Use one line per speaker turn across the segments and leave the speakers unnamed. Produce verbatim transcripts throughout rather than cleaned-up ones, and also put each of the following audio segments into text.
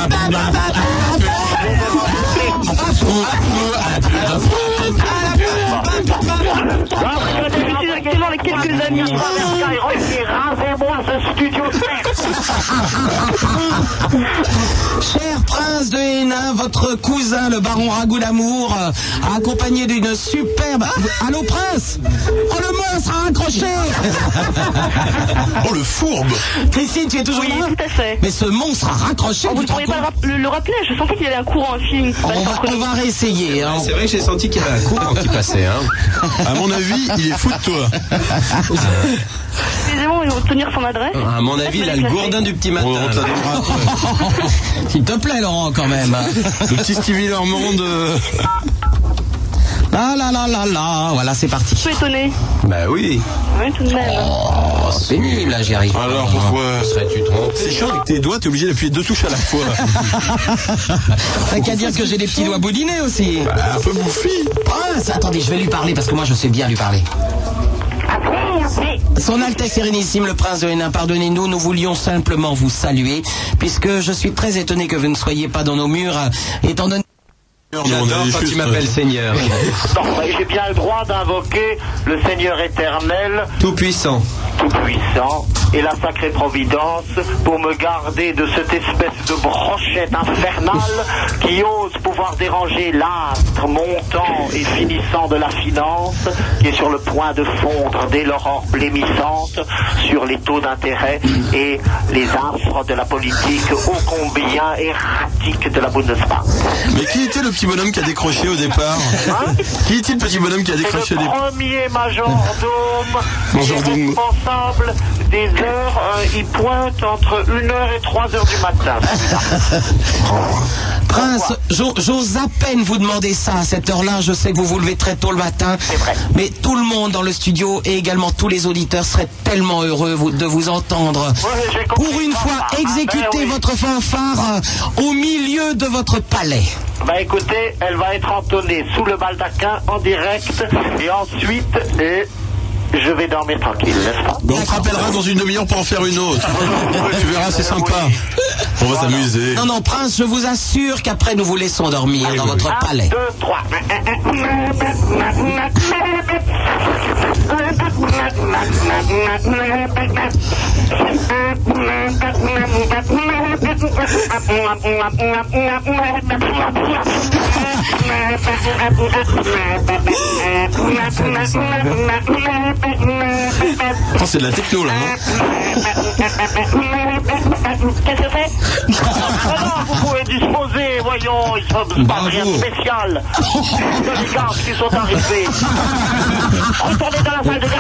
Exactement avec quelques amis. Rasez-moi ce studio.
Cher prince de Hénin, votre cousin, le baron Ragout d'Amour, accompagné d'une superbe... Ah, allô, prince? Oh, le monstre a raccroché.
Oh, le fourbe.
Christine, tu es toujours
Oui,
là?
tout à fait.
Mais ce monstre a raccroché.
Oh, vous ne pourriez pas le, rap- le, le rappeler? Je sentais qu'il y avait un courant film.
On va, on va réessayer. Hein.
C'est vrai que j'ai senti qu'il y avait un courant qui passait. Hein.
À mon avis, il est fou de toi.
Excusez-moi, ils vont tenir son adresse.
À mon avis, il a le gourdin du petit matin.
On te la donnera après.
S'il te plaît, Laurent, quand même.
Le petit Stevie Lermont de...
Là, là, là, là, là. Voilà, c'est parti.
Je suis étonné.
Bah oui.
Oui, tout de même.
Oh, c'est pénible, là, j'y arrive.
Alors pourquoi?
Serais-tu trompé?
C'est chiant avec tes doigts, t'es obligé d'appuyer deux touches à la fois.
T'as qu'à dire que j'ai des petits doigts boudinés aussi.
Bah, un peu bouffi.
Prince, attendez, je vais lui parler parce que moi, je sais bien lui parler. Son Altesse Sérénissime, le prince de Hénin, pardonnez-nous, nous voulions simplement vous saluer, puisque je suis très étonné que vous ne soyez pas dans nos murs, étant donné...
J'adore quand tu m'appelles Seigneur.
Non, mais j'ai bien le droit d'invoquer le Seigneur éternel,
Tout puissant.
tout-puissant, et la sacrée providence pour me garder de cette espèce de brochette infernale qui ose pouvoir déranger l'astre montant et finissant de la finance, qui est sur le point de fondre dès l'aurore blêmissante sur les taux d'intérêt et les affres de la politique ô combien erratique de la Bundesbank.
Mais qui était le petit bonhomme qui a décroché au départ?
Hein?
Qui était le petit bonhomme qui a
C'est
décroché au
le
départ?
premier majordome qui est
Majordome.
responsable des heures. euh, il pointe entre une heure et trois heures du matin.
Prince, j'o- j'ose à peine vous demander ça à cette heure-là. Je sais que vous vous levez très tôt le matin.
C'est vrai.
Mais tout le monde dans le studio et également tous les auditeurs seraient tellement heureux vous- de vous entendre.
Ouais, j'ai compris.
Pour une fois,
Ah,
exécuter
ben oui.
votre fanfare euh, au milieu de votre palais.
Bah écoutez, elle va être entonnée sous le baldaquin en direct et ensuite et je vais dormir tranquille, n'est-ce pas?
Bon, on te rappellera dans une demi-heure pour en faire une autre. Tu verras, c'est sympa. On va s'amuser.
Non, non, Prince, je vous assure qu'après nous vous laissons dormir dans votre
Un,
palais.
deux, trois.
Oh, c'est de la techno là, hein.
Qu'est-ce que c'est? Ah non, vous pouvez disposer, voyons, il ne pas rien de spécial. C'est les gardes qui sont arrivés. Retournez dans la salle de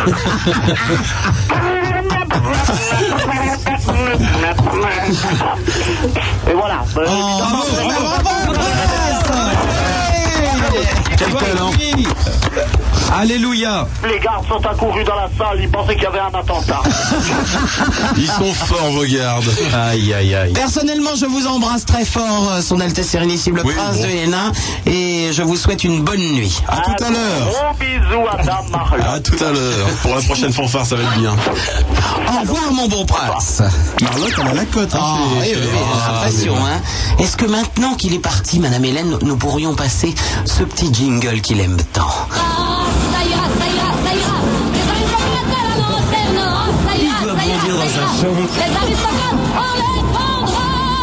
garde. Et voilà. Euh,
Oh, bravo, bravo, bravo, Prince.
Quel talent.
Alléluia.
Les gardes sont accourus dans la salle, ils pensaient qu'il y avait un attentat.
Ils sont forts, vos gardes.
Aïe, aïe, aïe.
Personnellement, je vous embrasse très fort, euh, Son Altesse Sérénissime, le
Oui,
Prince
bon.
de Hénin, et je vous souhaite une bonne nuit.
À tout à l'heure.
Gros bisous à Dame Marlotte.
À tout à l'heure. Pour la prochaine fanfare, ça va être bien.
Au revoir, mon bon prince.
Marlotte, elle a la cote. Hein,
Ah,
chez-
oui, oui,
chez-
oui, j'ai l'impression, hein. Est-ce que maintenant qu'il est parti, Madame Hélène, nous pourrions passer ce petit jingle qu'il aime tant?
Ça ira, ça ira, ça ira. Les aristocrates à la lanterne, ça ira, ça ira, ça ira. Les aristocrates, on les prendra.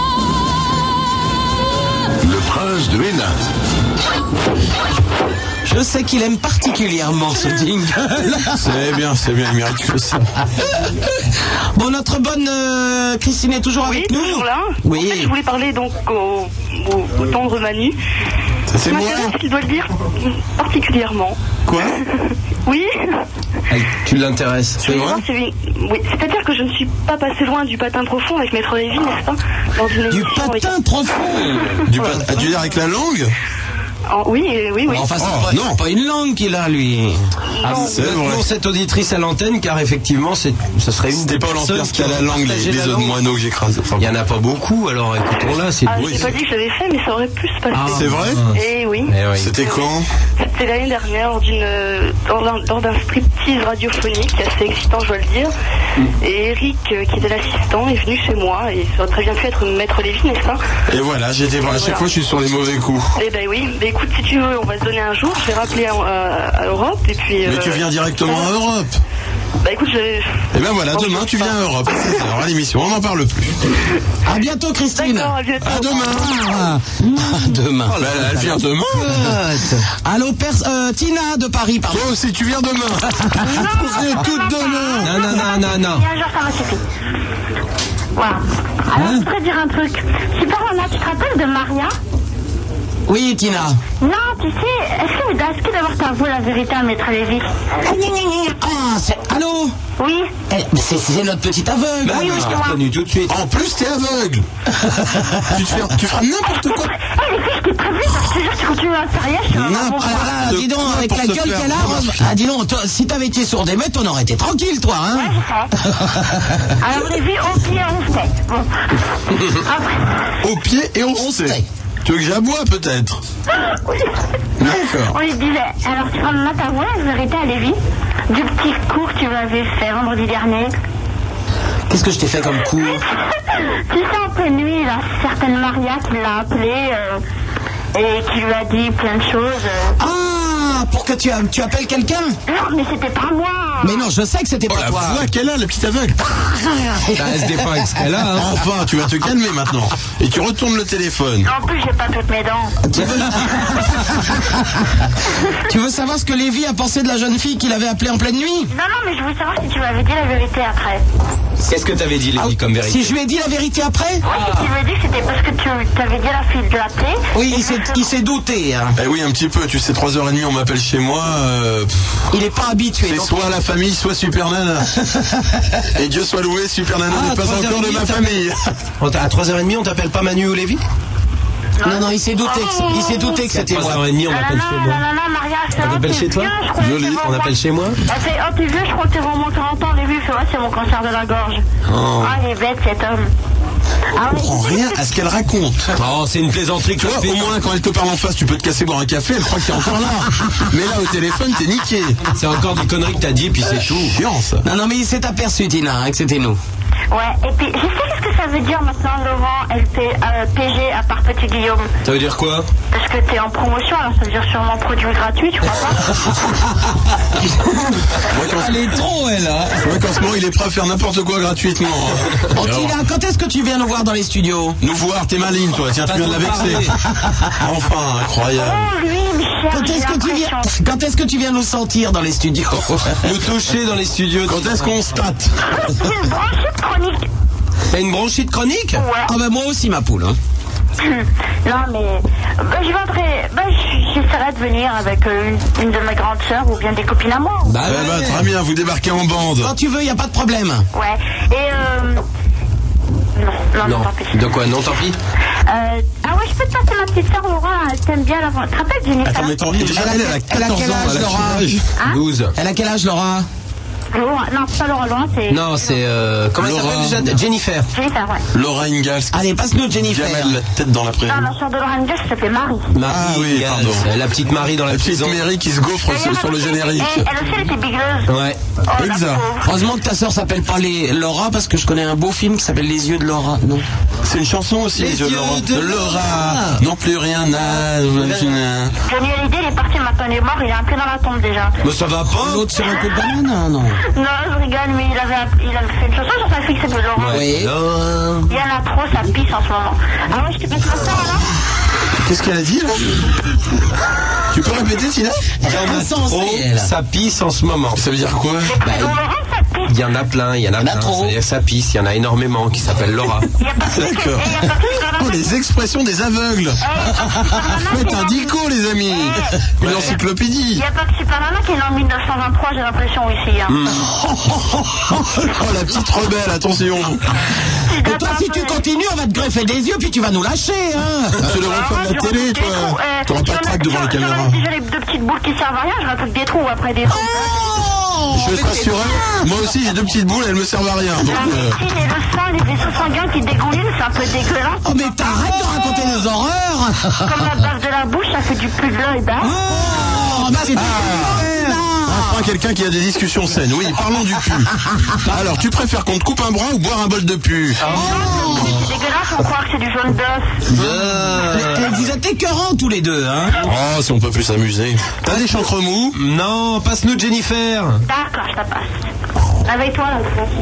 Le prince de Hénin.
Je sais qu'il aime particulièrement ce jingle.
C'est bien, c'est bien, il mérite que ça.
Bon, notre bonne euh, Christine est toujours
Oui,
avec nous?
toujours là.
Oui.
En fait, je voulais parler donc au, au, au tendre Manu.
Ça, c'est moi.
M'intéresse ce qu'il doit le dire particulièrement.
Quoi?
Oui.
Aïe, tu l'intéresses.
C'est vrai?
Non, c'est- oui, c'est-à-dire que je ne suis pas passé loin du patin profond avec Maître Lévy, n'est-ce pas? Dans une
Du
émission avec-
patin profond.
Du pat... Ah, tu veux dire avec la langue?
Oh, oui, euh, oui, oui.
Enfin, c'est
Oh,
pas,
non.
pas une langue qu'il a, lui.
Ah,
c'est vrai.
Pour cette auditrice à l'antenne, car effectivement, c'est, ce serait une
C'était
des
pas
personnes
l'Ampère qui a la langue, les,
partageait
les
la
œufs de
langue.
moineau que j'écrase. Enfin,
Il y en a pas beaucoup, alors écoutons-la, c'est
Ah,
oui,
j'ai pas
c'est-
dit que je l'avais fait, mais ça aurait pu se passer.
c'est vrai?
Eh oui.
Eh oui.
C'était quand?
C'était l'année dernière lors d'une lors d'un, lors d'un striptease radiophonique assez excitant, je dois le dire. Et Eric, euh, qui était l'assistant, est venu chez moi et ça aurait très bien pu être Maître Lévy, n'est-ce pas?
Et voilà, j'étais à chaque
Voilà.
fois je suis sur les mauvais coups.
Eh ben oui. Mais écoute, si tu veux, on va se donner un jour. Je vais rappeler à, à- à Europe et puis.
Mais
euh,
tu viens directement à Europe.
Bah écoute, je.
Et ben voilà, demain tu viens à Europe. À seize heures à l'émission, on n'en parle plus.
À bientôt, Christine.
D'accord, à bientôt.
À demain.
Ah, demain.
Oh là là, elle vient demain.
Allô, pers- euh, Tina de Paris, pardon.
Toi aussi tu viens demain. Vous venez toutes demain.
Non, non, non, non, non.
Il y a un jour, ça m'a suffi. Voilà. Alors, je voudrais dire un truc. Super Nana, tu te rappelles de Maria?
Oui, Tina.
Non, tu sais, est-ce que vous risquez d'avoir t'avoué la vérité à Maître Lévy?
Ah, c'est... Allô.
Oui.
Eh, mais c'est, c'est notre petit aveugle.
Bah oui, je l'ai
moi.
reconnu tout de suite.
En plus t'es aveugle. tu, te fais, tu feras n'importe quoi.
Eh, les filles, je t'ai prévu, parce que je te jure, tu continues à faire rien, je suis un
N'importe
bon
Ah là là,
de
dis donc,
quoi
avec
pour
la
se
gueule
faire
qu'elle a,
remarquer.
Rose- ah, dis donc, toi, si t'avais été sourd des mètres, on aurait été tranquille, toi, hein.
Ouais, je sais. Alors, Lévy, au pied, on sait. Bon. Après,
Au pied et on,
On
sait.
sait.
Tu veux que j'aboie peut-être? D'accord.
on lui disait, alors tu vas me t'avouer la vérité à Lévy du petit cours que tu m'avais fait vendredi dernier.
Qu'est-ce que je t'ai fait comme cours?
Tu sais, en pleine nuit, il y a certaine Maria qui l'a appelé euh, et qui lui a dit plein de choses. euh.
Ah, pour que tu, tu appelles quelqu'un?
Non, mais c'était pas moi.
Mais non, je sais que c'était
Oh
pas
la
toi.
voix qu'elle a, la petite aveugle.
Bah, elle se défend avec ce qu'elle a, hein.
Enfin, tu vas te calmer maintenant. Et tu retournes le téléphone.
En plus, j'ai pas toutes mes dents.
Tu veux... tu veux savoir ce que Lévy a pensé de la jeune fille qu'il avait appelée en pleine nuit?
Non, non, mais je voulais savoir si tu m'avais dit la vérité après.
Qu'est-ce que t'avais dit, Lévy, comme vérité?
Si je lui ai dit la vérité après?
Oui, si tu m'avais dit que c'était parce que tu t'avais dit à la fille de l'appeler.
Oui,
Et
il s'est,
que-
il s'est douté, hein.
Eh oui, un petit peu. Tu sais, trois heures trente, on m'appelle chez moi. euh, pff,
Il est pas habitué.
c'est
donc-
soit la famille, soit Super Nana. Et Dieu soit loué, Super Nana
Ah,
n'est pas
trois
encore
heures
de
et
ma
demie,
famille.
On t'a- À trois heures trente, on t'appelle pas Manu ou Lévy?
Non, non, il s'est douté que, il s'est douté que
À
c'était
trois
moi.
heures trente, on
Ah
m'appelle
non,
chez
non,
moi.
non, non, Maria, c'est
On
oh,
t'appelle
t'es
chez toi?
vieux, je crois que
Joli,
c'est
On
bon,
appelle chez moi?
Elle fait, oh, t'es vieux, je crois que t'es vraiment quarante ans, les vieux, c'est vrai, c'est mon cancer de la gorge.
Oh.
Ah, il est bête, cet homme. Ah,
Je comprends rien à ce qu'elle raconte.
Oh, c'est une plaisanterie que
Tu
je
vois,
fais.
au moins, quand elle te parle en face, tu peux te casser boire un café, elle croit que t'es encore là. Mais là, au téléphone, t'es niqué.
C'est encore des conneries que t'as dit, puis c'est tout.
Chiant, ça.
Non, non, mais il s'est aperçu, Tina, hein, que c'était nous.
Ouais, et puis, je sais ce que ça veut dire maintenant, Laurent, L P, euh, P G, à part Petit Guillaume.
Ça veut dire quoi?
Parce que t'es en promotion, alors ça veut dire sûrement produit gratuit, tu crois pas?
Moi, qu'en
Elle est trop, elle, hein.
moi, qu'en ce moment, il est prêt à faire n'importe quoi gratuitement. hein.
Oh,
Alors,
Tina, quand est-ce que tu viens nous voir dans les studios?
nous voir, t'es maligne, toi. Tiens, tu viens de la vexer. Enfin, incroyable.
Oh, lui, il me cherche,
Quand
j'ai
est-ce que tu viens,
l'impression.
quand est-ce que tu viens nous sentir dans les studios?
Nous toucher dans les studios.
Quand est-ce qu'on se tâte?
C'est une bronchite chronique.
T'as une bronchite chronique?
Ouais.
Ah ben moi aussi, ma poule. Hein.
Non, mais bah, je viendrai, bah, j- j'essaierai de venir avec euh, une, une de mes grandes sœurs ou bien des copines à moi.
Bah,
Eh ben, très bien, vous débarquez en bande.
Quand tu veux, y a pas de problème.
Ouais. Et euh... Non, non, non,
Non.
tant pis.
De quoi? Non, tant pis.
Euh... Ah ouais, je peux te passer ma petite sœur Laura, elle t'aime bien la... Tu te rappelles Jennifer?
Attends, mais t'en déjà,
Elle a-
elle, elle a
elle a
quatorze
quel
ans.
âge,
Elle a
Laura
quel âge
Hein?
douze.
Elle a quel âge, Laura?
Laura, non, c'est pas Laura, Laura, c'est...
Non, c'est... Euh, comment elle
Laura.
s'appelle déjà? Jennifer.
Jennifer, ouais.
Laura Ingalls.
Allez, passe-nous Jennifer.
Jamais la tête dans la prairie.
Non, la sœur de Laura Ingalls, ça s'appelle Marie.
Marie
Ah oui,
Ingalls.
pardon.
La petite Marie dans la,
La petite
prison.
Mary qui se gaufre sur,
D'ailleurs,
sur le
elle aussi,
générique.
Elle, elle aussi, elle était bigleuse.
Ouais.
Oh, la
Exact.
pauvre.
Heureusement que ta sœur s'appelle pas les Laura, parce que je connais un beau film qui s'appelle Les yeux de Laura. Non.
C'est une chanson aussi,
Les
les yeux de
yeux
Laura.
de
Laura. Non plus rien à...
Johnny Hallyday, il est parti, maintenant il est mort, il est un peu dans la tombe déjà.
Mais ça va pas.
L'autre sur un coup de banane? Ah, non.
Non, je rigole, mais il avait, il avait fait une chanson sur sa fille qui s'appelle Laura.
Oui.
Laura.
Il y en a trop, ça pisse en ce moment. Ah ouais, je te passe ma sœur alors?
Qu'est-ce qu'elle a dit, là? Tu peux répéter, Tina?
Il y en a
Insensé,
trop,
elle.
ça pisse en ce moment.
Ça veut dire quoi?
Les prénoms Laurent, ça pisse.
Il y en a plein, il y en a
Il y en a
plein.
trop.
C'est-à-dire que ça pisse, il y en a énormément qui s'appellent Laura.
Il n'y a pas plus que...
D'accord.
Il y a pas plus que...
Oh, les expressions des aveugles. Faites un dico, les amis. Une
Il
encyclopédie.
n'y a pas que Super Nana qui est né en mille neuf cent vingt-trois, j'ai l'impression, ici. Hein.
Oh, la petite rebelle, attention.
Si fils de
Et toi, si tu
papa.
continues, on va te greffer des yeux, puis tu vas nous lâcher, hein.
Tu devrais faire de la télé, toi. T'auras pas de trac devant les caméras.
J'aurais déjà les deux petites boules qui servent à rien, je raconte des trous après des trous.
Oh,
Je vais te rassurer, moi aussi j'ai deux petites boules, elles me servent à rien. Donc,
La
euh,
médecine et le sang, les vaisseaux sanguins qui dégoulinent, c'est un peu dégueulasse.
Oh, mais t'arrêtes de raconter des horreurs.
Comme la bave de la bouche, ça fait du plus de l'œil, bah.
Oh, bah c'est
enfin quelqu'un qui a des discussions saines. Oui, parlons du pu. Alors, tu préfères qu'on te coupe un bras ou boire un bol de pu?
C'est dégueulasse, on croit que c'est du jaune d'œuf.
Euh, Vous êtes écœurants tous les deux, hein.
Oh, si on peut plus s'amuser. T'as des chancres mous?
Non, passe-nous Jennifer.
D'accord, je la passe. Réveille-toi, là,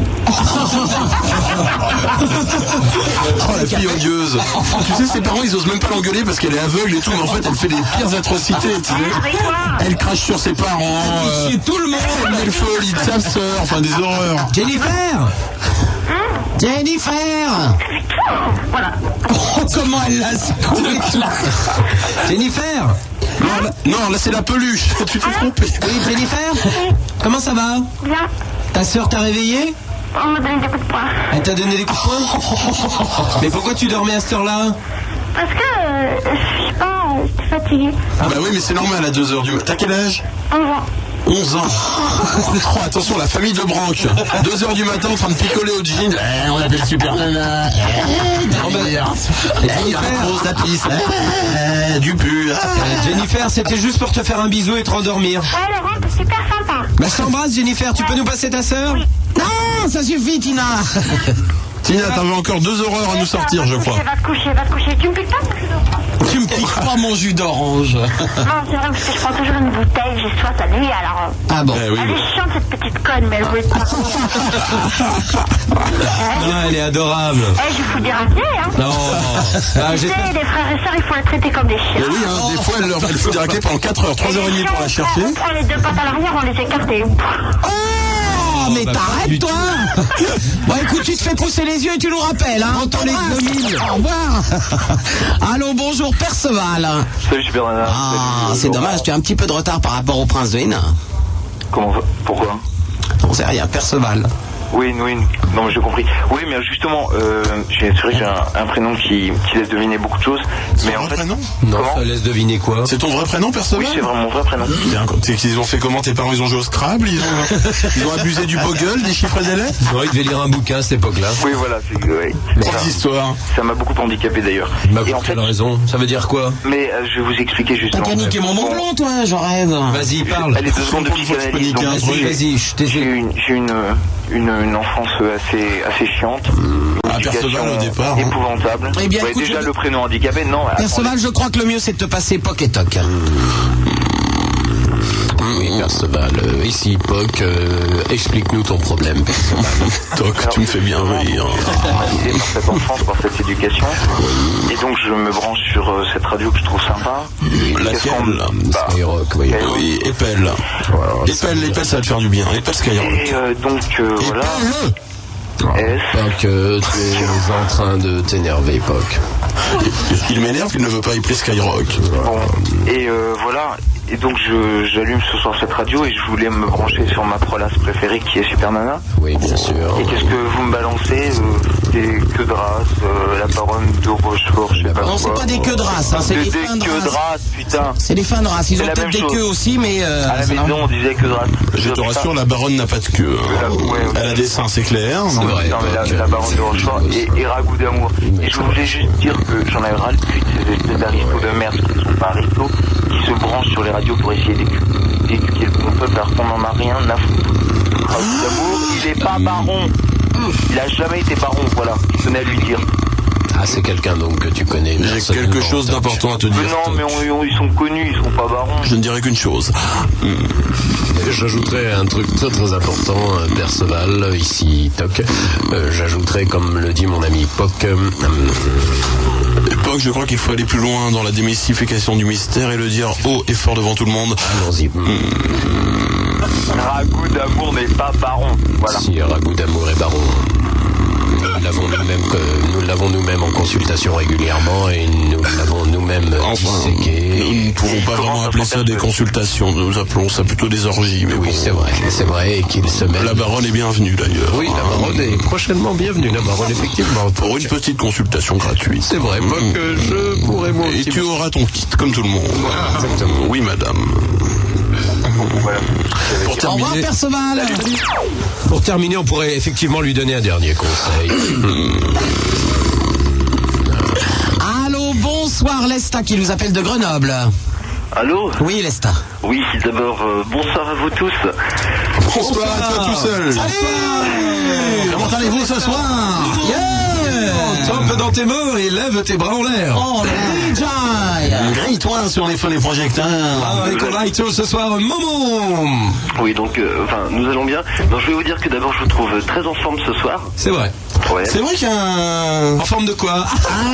Oh, la fille odieuse. Tu sais, ses parents, ils osent même pas l'engueuler parce qu'elle est aveugle et tout, mais en fait, elle fait les pires atrocités, tu sais.
Réveille-toi.
Elle crache sur ses parents, euh,
C'est tout le monde.
elle met le feu au lit de sa sœur, enfin des horreurs.
Jennifer. Jennifer.
Voilà.
Oh, comment elle l'a secoué.
Jennifer.
Non, là, non, là c'est la peluche, tu t'es trompé.
Oui, Jennifer. Comment ça va?
Bien.
Ta sœur t'a réveillé?
On me donne des coups de poing.
Elle t'a donné des coups de poing? Mais pourquoi tu dormais à cette heure-là?
Parce que, euh, je sais pas, euh, j'étais fatiguée.
Ah bah oui, mais c'est normal à deux heures du matin. T'as quel âge?
On va.
onze ans. Oh, attention, la famille de Branque. deux heures du matin en train de picoler au jean. Eh, on appelle Super Nana. Eh, derrière. Eh, il y a la grosse tapis. Eh, du pu. Eh.
Jennifer, c'était juste pour te faire un bisou et te rendormir.
Ouais, Laurent, t'es super sympa.
Bah, je t'embrasse, Jennifer. Tu peux nous passer ta sœur?
Non, ça suffit, Tina.
Tina, t'avais encore deux horreurs à nous sortir, je crois.
Va te coucher, va te coucher. Tu me piques pas?
Tu me piques pas mon jus d'orange.
Non, c'est vrai, parce que je prends toujours une bouteille, j'ai soif à nuit, alors...
Ah bon.
Eh oui,
Elle
oui.
est chiante, cette petite conne, mais elle veut pas.
Non, elle est adorable.
Eh, je vous dis raclée, hein.
Non. Ah,
Tu sais,
j'espère-
les frères et sœurs, il faut les traiter comme des chiens.
Mais oui, hein, des fois, elle, leur, elle fout des raclés pendant quatre heures, trois heures trente pour la chercher.
On prend les deux pattes à l'arrière, on les écarte et...
Oh, mais
bah, pas du
t'arrêtes, toi. Bon, écoute, tu te fais pousser les yeux et tu nous rappelles, hein. On t'en examine. Au revoir. Allô, bonjour, Perceval.
Salut Super Nana.
Ah,
Salut,
c'est
Laurent.
dommage, tu as un petit peu de retard par rapport au prince de Hénin.
Comment va- Pourquoi?
On sait rien, Perceval.
Oui, oui, non mais j'ai compris. Oui, mais justement, euh, j'ai c'est vrai que j'ai un, un prénom qui, qui laisse deviner beaucoup de choses.
C'est
Mais
ton
en
vrai
fait,
prénom?
Non,
Comment
ça laisse deviner quoi?
C'est ton vrai prénom, Perceval?
oui, c'est vraiment mon vrai prénom.
C'est un- C'est qu'ils ont fait comment? Tes parents, ils ont joué au Scrabble? Ils ont, ils ont abusé du Bogle, des chiffres et des lettres?
Non, il devait lire un bouquin à cette époque-là.
Oui, voilà, c'est ouais, c'est
Prof
ça.
d'histoire.
Ça m'a beaucoup handicapé d'ailleurs.
Bah,
Et
pour
en fait,
quelle raison? Ça veut dire quoi?
mais euh, je vais vous expliquer
T'as
justement.
qu'à niquer mon Mont Blanc, toi, je rêve.
Vas-y, parle.
Allez, deux secondes de
Faut que tu
psychanalyse.
paniques
Donc,
un
Vas-y,
truc.
vas-y, je t'ai
J'ai eu une, j'ai eu une, une, une enfance assez, assez chiante.
Ah, Perceval, au départ, hein.
Épouvantable.
Eh bien,
Ouais,
écoute,
déjà
je-
le prénom handicapé, non.
Perceval, je crois que le mieux, c'est de te passer Poc et Toc.
Oui, Perceval. Euh, ici, Poc, euh, explique-nous ton problème, Perceval.
Toc, tu me fais bien rire.
Traumatisé par cette enfance, par cette éducation. Et donc je me branche sur euh, cette radio que je trouve sympa. Qu'est-ce qu'on-
Laquelle?
bah,
Skyrock, oui.
Oui, Épelle. Épelle, Épelle, ça va te faire du bien. Épelle Skyrock.
Et euh, donc euh, voilà.
Épelle!
S.
Poc, euh, tu es en train de t'énerver, Poc.
Il m'énerve qu'il ne veut pas appeler Skyrock.
Bon. Et euh, voilà. Et donc je j'allume ce soir cette radio et je voulais me brancher sur ma prolasse préférée qui est Super Nana.
Oui, bien sûr.
Et qu'est-ce que vous me balancez euh, Des queues de race, euh, la baronne de Rochefort, je sais pas
Non,
quoi.
c'est pas des queues de race, hein, c'est
Des,
des
des
fins de
queues de
race.
race, putain.
C'est des fins de race. Ils
C'est
ont
la
peut-être
même
des
chose.
queues aussi, mais... euh,
À la
c'est
maison,
normal.
on disait queue de race.
Je te rassure, la baronne n'a pas de queue. hein.
La- ouais, ouais.
Elle a des seins, c'est clair.
C'est vrai.
Non, mais la,
Poc,
la
euh,
baronne de Rochefort et, et Ragout d'amour. Et je voulais juste dire que j'en avais ras le cul de ces espèces d'aristos de merde qui sont pas aristos, qui se branchent sur les radios pour essayer d'écu- d'éduquer le bon peuple alors qu'on en a rien à foutre. Ragout d'amour, il est pas baron. Il a jamais été baron, voilà. Je tenais à lui dire.
Ah, c'est quelqu'un donc que tu connais.
J'ai
personnellement,
quelque chose
Toc.
d'important à te dire.
Mais non, mais on- on- ils sont connus, ils sont pas barons.
Je ne dirai qu'une chose.
J'ajouterais un truc très très important, euh, Perceval, ici, Toc. Euh, J'ajouterais, comme le dit mon ami Poc, euh,
Époque, je crois qu'il faut aller plus loin dans la démystification du mystère et le dire haut et fort devant tout le monde.
allons-y.
Ragout d'amour n'est pas baron. Voilà.
Si Ragout d'amour est baron, nous l'avons nous-mêmes, que- nous l'avons nous-mêmes en consultations régulièrement et nous l'avons nous-mêmes
Enfin,
disséqué.
nous ne pouvons pas vraiment appeler ça des consultations, nous appelons ça plutôt des orgies. Mais
oui,
bon,
c'est vrai, c'est vrai, et qu'il se met...
La baronne est bienvenue d'ailleurs.
Oui, la baronne est prochainement bienvenue, la baronne, effectivement.
Pour une petite consultation gratuite.
C'est vrai, moi que je pourrais moi
Et tu auras ton kit comme tout le monde.
Voilà, exactement.
Oui, madame.
Voilà.
Pour
Au revoir,
terminer,
Perceval.
Pour terminer, on pourrait effectivement lui donner un dernier conseil.
Allô, bonsoir, Lesta qui nous appelle de Grenoble.
Allô?
Oui, Lesta.
Oui, d'abord, euh, bonsoir à vous tous.
bonsoir à toi tout seul.
Salut.
Comment allez-vous ce soir?
Yeah.
Tombe dans tes morts et lève tes bras en l'air.
Oh, le D J.
Grille-toi sur les feux des projecteurs.
Ah, avec Oraito ce soir, Momo.
Oui, donc, euh, enfin, nous allons bien. Donc, je vais vous dire que d'abord, je vous trouve très en forme ce soir.
C'est vrai.
Ouais.
C'est vrai qu'un...
En forme de quoi?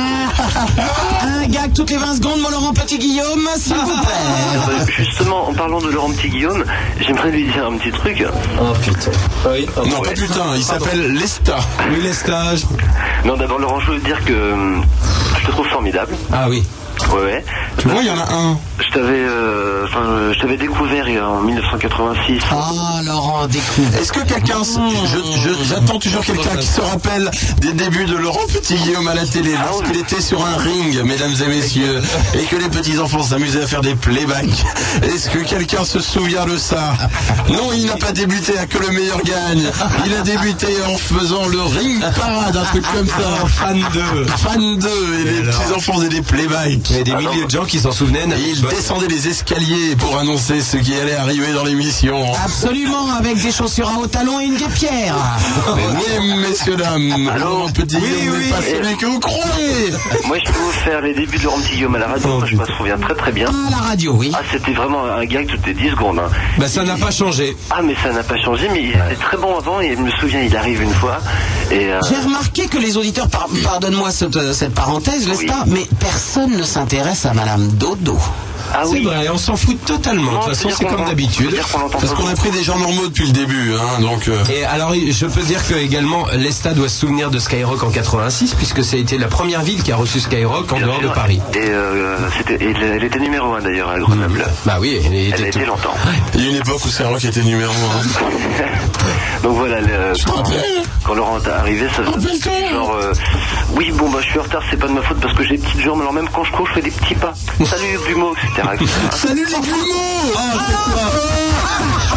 Un gag toutes les vingt secondes, mon Laurent Petit-Guillaume, s'il vous plaît.
Euh, justement, en parlant de Laurent Petit-Guillaume, j'aimerais lui dire un petit truc.
Oh putain. Oui.
Non,
ouais.
pas putain, il s'appelle Lesta.
Oui, les stages.
Non, d'abord, Laurent, je veux te dire que euh, je te trouve formidable.
Ah oui.
Ouais, ouais.
Tu vois, il y en a un.
Je t'avais, euh, enfin, euh, je t'avais découvert il y a- en mille neuf cent quatre-vingt-six.
Oh, Laurent, découvre.
Est-ce que quelqu'un... s- je- je- J'attends toujours quelqu'un qui se rappelle des débuts de Laurent Petit-Guillaume à la télé, lorsqu'il était sur un ring, mesdames et messieurs, et que les petits-enfants s'amusaient à faire des playbacks. Est-ce que quelqu'un se souvient de ça? Non, il n'a pas débuté à Que le meilleur gagne. Il a débuté en faisant le ring parade, un truc comme ça.
Fan de.
Fan deux, et les petits-enfants faisaient des playbacks.
Il y a des milliers de gens qui s'en souvenaient.
Et il descendait les escaliers pour annoncer ce qui allait arriver dans l'émission.
Absolument, avec des chaussures à haut talon et une guêpière.
Oui, messieurs, dames. Laurent Petit-Guillaume
oui,
n'est pas
oui.
celui que vous croyez.
Moi, je peux vous faire les débuts de Laurent Petit-Guillaume à la radio,
Oh,
je me souviens très très bien.
À la radio, oui.
Ah, c'était vraiment un gag toutes les dix secondes. Hein.
Bah ça n'a pas changé.
Ah, mais ça n'a pas changé, mais il était très bon avant, et je me souviens, il arrive une fois, et... Euh,
J'ai remarqué que les auditeurs, par- pardonne-moi cette, cette parenthèse, Lesta, mais personne ne s'intéresse à Madame Dodo.
ah
C'est
oui.
vrai, on s'en fout totalement. De toute façon,
c'est-à-dire
c'est
qu'on-
comme d'habitude.
c'est-à-dire qu'on l'entend
Parce
pas
qu'on a
beaucoup.
pris des gens normaux depuis le début, hein, donc... euh,
Et alors, je peux dire que également, Lesta doit se souvenir de Skyrock en quatre-vingt-six, puisque ça a été la première ville qui a reçu Skyrock en
Bien
dehors de
sûr.
Paris.
Et euh, c'était, et elle était numéro un d'ailleurs à Grenoble.
Bah oui, elle
Elle
était
a été
tout-
longtemps.
Il y a une époque où Skyrock était numéro un.
Donc voilà, le-
te
quand,
rappelle
quand Laurent est arrivé, ça
Rappelle-toi.
c'était genre euh, oui bon bah je suis en retard, c'est pas de ma faute parce que j'ai des petites jambes, alors même quand je cours je fais des petits pas. Salut Glumeau, et cetera et cetera.
Salut les grumeaux. Ah, c'est quoi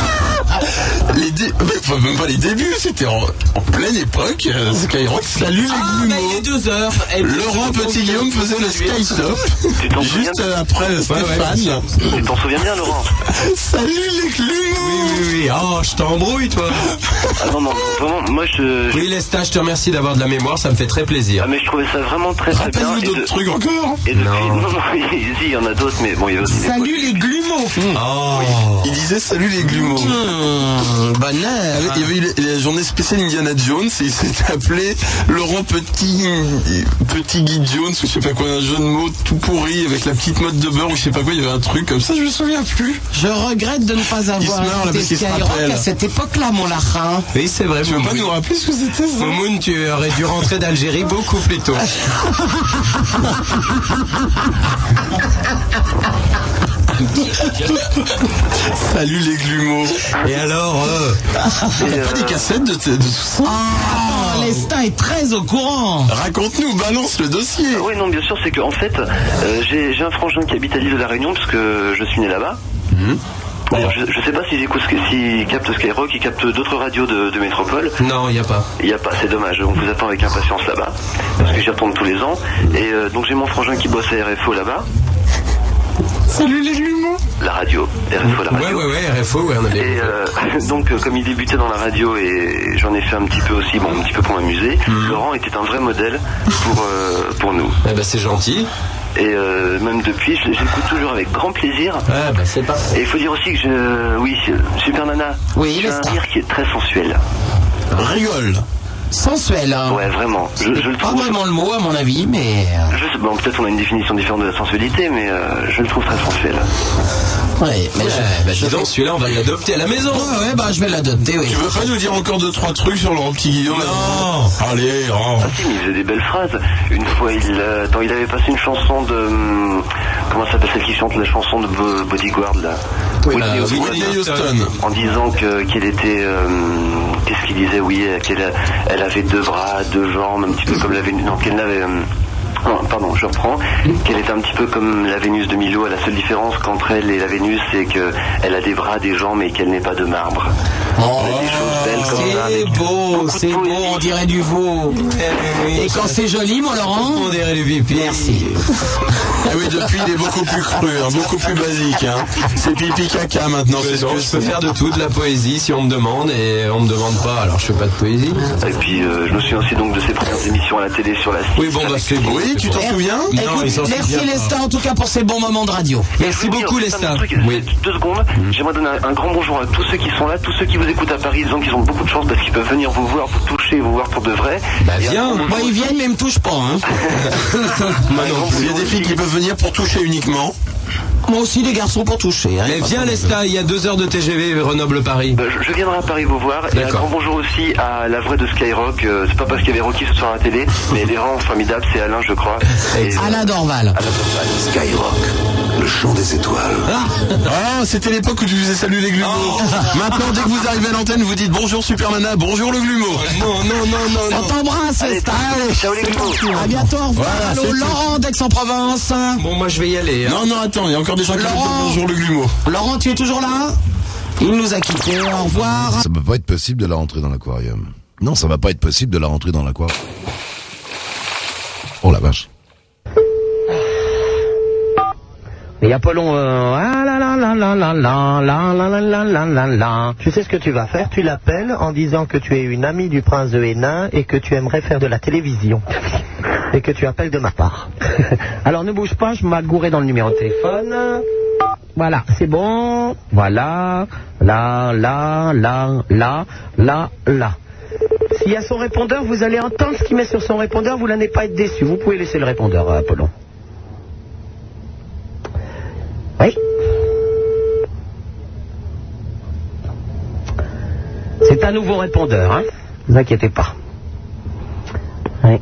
les dé... enfin, même pas les débuts, c'était en, en pleine époque. euh, Skyrock, salut les
Ah,
grumeaux.
mais il est deux heures. Et
Laurent Petit-Guillaume faisait le Skytop
Tu t'en souviens
juste après Stéphane.
Tu t'en souviens bien Laurent?
Salut les grumeaux.
Oui, oui, oui. Oh, je t'embrouille, toi.
Ah non non, vraiment, moi je... je-
Oui, Lesta, je te remercie d'avoir de la mémoire, ça me fait très plaisir.
Ah mais je trouvais ça vraiment très très bien.
Rappelle-nous
Et,
d'autres
de-
trucs encore.
et depuis...
Non.
Non non, si, il y en a d'autres, mais bon il y a aussi des
salut les glumeaux.
Oh.
Il disait salut les grumeaux.
Mmh, bonne
Il
heure.
y avait eu la journée spéciale Indiana Jones et il s'était appelé Laurent Petit Petit Guy Jones ou je sais pas quoi, un jeu de mots tout pourri avec la petite mode de beurre ou je sais pas quoi, il y avait un truc comme ça, je me souviens plus.
Je regrette de ne pas avoir
se marre, là,
écouté
parce qu'il se
Skyrock
rappelle.
à cette époque-là, mon lachin.
Oui, c'est vrai,
Tu veux pas
Moumoun.
nous rappeler ce que c'était ça?
Moumoun, tu aurais dû rentrer d'Algérie beaucoup plus tôt.
Salut les glumeaux.
Et alors, euh,
T'as pas des cassettes de, de tout ça?
Oh, Lesta est très au courant.
Raconte-nous, balance le dossier.
Ah oui, non, bien sûr, c'est que en fait, euh, j'ai j'ai un frangin qui habite à l'île de la Réunion parce que je suis né là-bas. D'ailleurs, je, je sais pas si j'écoute, s'il capte Skyrock, il capte d'autres radios de, de métropole.
non, il n'y a pas.
Il y a pas, c'est dommage. On vous attend avec impatience là-bas parce que j'y retourne tous les ans. Et euh, donc j'ai mon frangin qui bosse à R F O là-bas,
Salut les glumeaux.
la radio, R F O la
Ouais,
radio.
ouais, ouais, R F O, ouais, on avait.
Et euh, donc euh, comme il débutait dans la radio et j'en ai fait un petit peu aussi, bon un petit peu pour m'amuser, Laurent était un vrai modèle pour euh, pour nous.
Eh ben, c'est gentil.
Et euh, même depuis, je, je l'écoute toujours avec grand plaisir.
Ah, bah, c'est parfait.
Et il faut dire aussi que je, oui, Super Nana,
Oui,
j'ai un
Lesta.
rire qui est très sensuel.
Rigole.
Sensuel, hein.
Ouais, vraiment. Je, je le
Pas
trouve.
vraiment le mot, à mon avis, mais...
Je sais, bon, peut-être on a une définition différente de la sensualité, mais euh, je le trouve très sensuel.
Ouais, mais
Ouais,
je...
bah dis donc, celui-là, on va l'adopter à la maison.
Ouais, ouais, bah je vais l'adopter, oui.
Tu veux pas nous dire encore deux, trois trucs sur Laurent Petit Guillaume?
Non.
Allez, oh.
Ah si, mais il faisait des belles phrases. Une fois, il, euh, attends, il avait passé une chanson de... hum, comment ça s'appelle celle qui chante la chanson de Bo- Bodyguard, là?
Oui,
Whitney
euh,
Houston.
Whitney Houston.
En disant que qu'elle était... euh, qu'est-ce qu'il disait? Oui, qu'elle elle avait deux bras, deux jambes, un petit peu comme la Vénus... Non, qu'elle n'avait... euh, non, pardon, je reprends. Qu'elle est un petit peu comme la Vénus de Milo. La seule différence qu'entre elle et la Vénus, c'est qu'elle a des bras, des jambes, mais qu'elle n'est pas de marbre.
Oh,
Des choses belles comme ça.
c'est
avec
beau,
beaucoup de
c'est beau,
poésie.
on dirait du veau. Et quand c'est joli, mon Laurent?
On dirait du pipi.
Merci.
Ah oui, depuis, il est beaucoup plus cru, hein, beaucoup plus basique. Hein. C'est pipi caca maintenant, c'est ce
Non,
que
je peux faire de tout, de la poésie si on me demande, et on me demande pas, alors je fais pas de poésie.
Et puis, euh, je me souviens aussi donc de ses premières émissions à la télé sur la six.
Oui, bon, bah c'est bon.
Oui, tu t'en souviens?
Non,
Écoute,
il s'en
merci
souvient pas.
Lesta en tout cas pour ces bons moments de radio.
Merci
Je veux
beaucoup,
dire, juste un
Lesta.
truc,
Oui.
juste Deux secondes. J'aimerais donner un, un grand bonjour à tous ceux qui sont là, tous ceux qui vous écoutent à Paris, disons qu'ils ont beaucoup de chance parce qu'ils peuvent venir vous voir, vous toucher, vous voir pour de vrai.
Bah
Et un
viens.
grand
Moi,
bonjour
ils viennent, mais ils me touchent pas. Hein.
Moi non plus. Il y a des filles qui peuvent venir pour toucher uniquement.
Moi aussi, des garçons pour toucher. Hein.
Mais viens, Lesta, il y a deux heures de T G V Grenoble-Paris.
Bah, je, je viendrai à Paris vous voir. Et un
D'accord.
grand bonjour aussi à la vraie de Skyrock. Euh, c'est pas parce qu'il y avait Rocky ce soir à la télé, mais elle est vraiment formidable. C'est Alain, je crois. Et, euh,
Alain Dorval.
Alain Dorval.
Skyrock, le chant des étoiles.
Ah, c'était l'époque où tu faisais salut les glumeaux. Maintenant, dès que vous arrivez à l'antenne, vous dites bonjour Super Nana, bonjour le glumeau.
Non, non, non, non,
On
non.
t'embrasse, Lesta. Allez,
ciao les glumeaux.
à bientôt. Au revoir.
Voilà,
Allô,
c'est tout.
Laurent d'Aix-en-Provence.
Bon, moi je vais y aller. Hein.
Non, non, attends, il y a encore des gens qui veulent
Laurent.
dire bonjour le glumeau.
Laurent, tu es toujours là? Il nous a quittés. Au revoir.
Ça va pas être possible de la rentrer dans l'aquarium. Non, ça va pas être possible de la rentrer dans l'aquarium. Oh la vache.
Et Apollon, euh, ah là là là là là là là là là là là là là. Tu sais ce que tu vas faire? Tu l'appelles en disant que tu es une amie du prince de Hénin et que tu aimerais faire de la télévision. Et que tu appelles de ma part. Alors ne bouge pas, je m'agourais dans le numéro de téléphone. Voilà, c'est bon. Voilà. Là, là, là, là, là, là. S'il y a son répondeur, vous allez entendre ce qu'il met sur son répondeur, vous n'allez pas être déçu. Vous pouvez laisser le répondeur, Apollon. Oui. C'est un nouveau répondeur, hein. Ne vous inquiétez pas. Oui.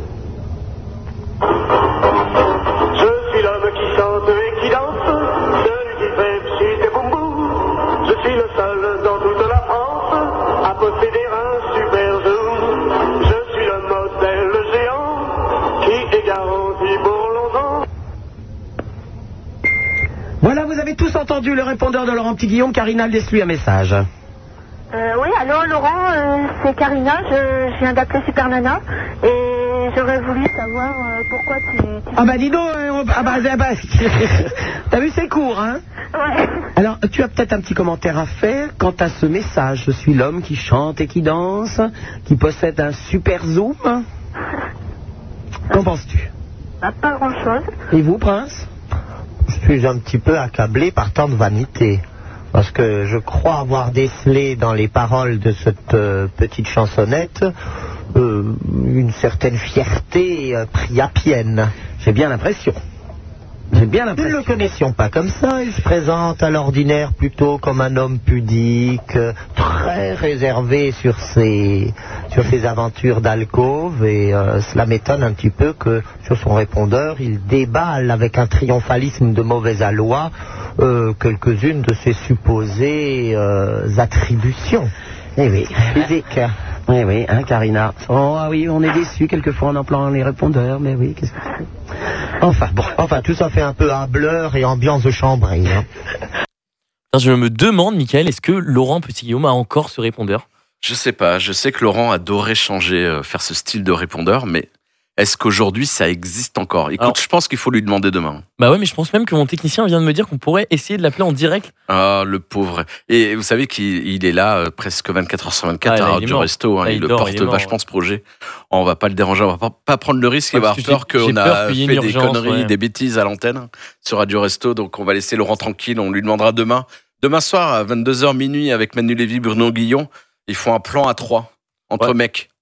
Je suis l'homme qui chante et qui danse, celui qui fait pchit et boum boum. Je suis le seul dans toute la France à posséder un super zoom. Je suis le modèle géant qui est garanti pour longtemps.
Voilà, vous avez tous entendu le répondeur de Laurent Petit-Guillaume. Carina laisse lui un message.
Euh, oui, allô Laurent, euh, c'est Karina, je, je viens d'appeler Super Nana et j'aurais voulu savoir euh, pourquoi tu... tu...
Ah bah dis donc, euh, on- ah bah, ah bah, t'as vu, c'est court, hein.
Ouais.
Alors, tu as peut-être un petit commentaire à faire quant à ce message. Je suis l'homme qui chante et qui danse, qui possède un super zoom. Qu'en penses-tu?
Bah, pas grand-chose.
Et vous, Prince?
Je suis un petit peu accablé par tant de vanité. Parce que je crois avoir décelé dans les paroles de cette euh, petite chansonnette euh, une certaine fierté euh, priapienne.
J'ai bien l'impression. J'ai bien
Nous ne
l'impression.
le connaissions pas comme ça. Il se présente à l'ordinaire plutôt comme un homme pudique, euh, très réservé sur ses, sur ses aventures d'alcôve. Et euh, cela m'étonne un petit peu que sur son répondeur, il déballe avec un triomphalisme de mauvais aloi euh, quelques-unes de ses supposées euh, attributions.
Eh oui.
Physiques.
Oui, oui, hein, Karina. Oh, ah oui, on est déçus quelquefois en employant les répondeurs, mais oui, qu'est-ce que tu fais?
Enfin, bon, enfin, tout ça fait un peu hableur et ambiance de chambrée. Hein.
Je me demande, Mickaël, est-ce que Laurent Petit-Guillaume a encore ce répondeur?
Je sais pas, je sais que Laurent adorait changer, euh, faire ce style de répondeur, mais est-ce qu'aujourd'hui ça existe encore? Écoute,
Alors,
je pense qu'il faut lui demander demain.
Bah ouais, mais je pense même que mon technicien vient de me dire qu'on pourrait essayer de l'appeler en direct.
Ah, le pauvre. Et vous savez qu'il il est là euh, presque vingt-quatre heures sur vingt-quatre
Ah, là,
à
il est
Radio
mort.
Resto. Hein,
Là,
il,
il
le
dort,
porte
il est mort,
vachement
ouais.
ce projet. On va pas le déranger, on va pas, pas prendre le risque.
Ouais,
il va
parce
avoir
que
peur
j'ai-
qu'on
j'ai
a
peur qu'il y ait
fait
une
des
urgence,
conneries,
ouais.
des bêtises à l'antenne sur Radio Resto. Donc on va laisser Laurent tranquille, on lui demandera demain. Demain soir à vingt-deux heures minuit avec Manu Lévy, Bruno Guillon. Ils font un plan à trois entre
Ouais.
mecs.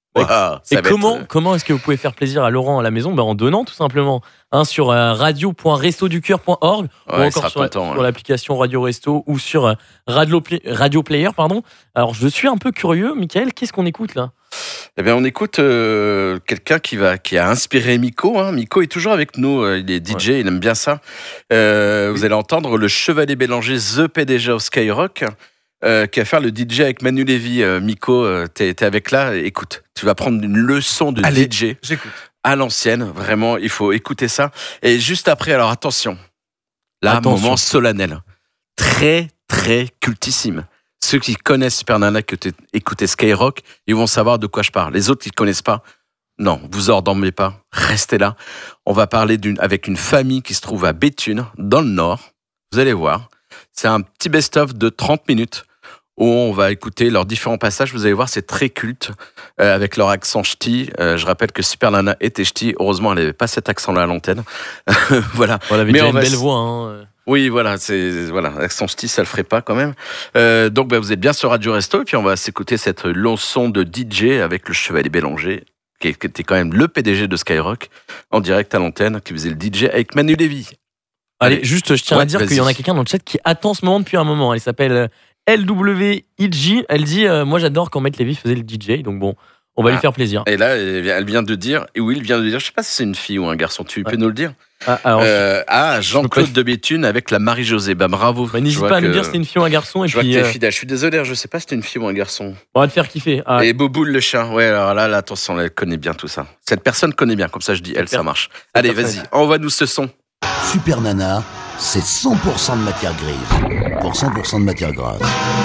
Wow,
Et comment, être... comment est-ce que vous pouvez faire plaisir à Laurent à la maison? Ben, en donnant tout simplement hein, sur euh, radio point resto du cœur point org
ouais,
ou encore sur,
content,
sur
ouais.
l'application Radio Resto ou sur euh, Radio, Play, Radio Player. Pardon. Alors je suis un peu curieux, Mickaël, qu'est-ce qu'on écoute là?
Eh bien, on écoute euh, quelqu'un qui va, qui a inspiré Miko. Hein. Miko est toujours avec nous. Il est D J, ouais. Il aime bien ça. Euh, vous allez entendre le Chevalier Bélanger, The P D G au Skyrock, euh, qui va faire le D J avec Manu Lévy. Euh, Miko, euh, t'es, t'es avec là. Écoute, tu vas prendre une leçon de
Allez,
D J
j'écoute.
À l'ancienne. Vraiment, il faut écouter ça. Et juste après, alors attention. Là,
attention.
Moment solennel. Très, très cultissime. Ceux qui connaissent Super Nana, que tu écoutez Skyrock, ils vont savoir de quoi je parle. Les autres qui ne connaissent pas, non, vous endormez pas, restez là. On va parler d'une, avec une famille qui se trouve à Béthune, dans le Nord. Vous allez voir. C'est un petit best-of de trente minutes où on va écouter leurs différents passages. Vous allez voir, c'est très culte euh, avec leur accent ch'ti. Euh, je rappelle que Super Nana était ch'ti. Heureusement, elle n'avait pas cet accent-là à l'antenne. Voilà.
On avait
Mais
déjà
on
une
va
belle
s...
voix. Hein.
Oui, voilà, c'est voilà, accent ch'ti, ça le ferait pas quand même. Euh, donc, bah, vous êtes bien sur Radio Resto et puis on va s'écouter cette leçon de D J avec le Chevalier Bélanger, qui était quand même le P D G de Skyrock, en direct à l'antenne, qui faisait le D J avec Manu Lévy.
Allez, Allez, juste, je tiens
ouais,
à dire
vas-y.
qu'il y en a quelqu'un dans le chat qui attend ce moment depuis un moment. Elle s'appelle L W I G. Elle dit, euh, moi j'adore quand Maître Lévy faisait le D J, donc bon. On va ah. lui faire plaisir.
Et là, elle vient de dire, et oui, il vient de dire, je sais pas si c'est une fille ou un garçon, tu ouais. peux nous le dire?
Ah, alors,
euh, ah Jean-Claude de Béthune avec la Marie-Josée. Bah bravo.
Bah, n'hésite pas à nous dire si c'est une fille ou un garçon. Et
je
puis,
vois que t'es
euh...
fidèle. Je suis désolé, je sais pas si c'est une fille ou un garçon.
On va te faire kiffer. Ah.
Et Boboule le chat. Ouais, alors là, là, attention, elle connaît bien tout ça. Cette personne connaît bien, comme ça je dis, elle, ça marche. Allez, vas-y, envoie-nous ce son.
Super Nana, c'est cent pour cent de matière grise pour cent pour cent de matière grasse.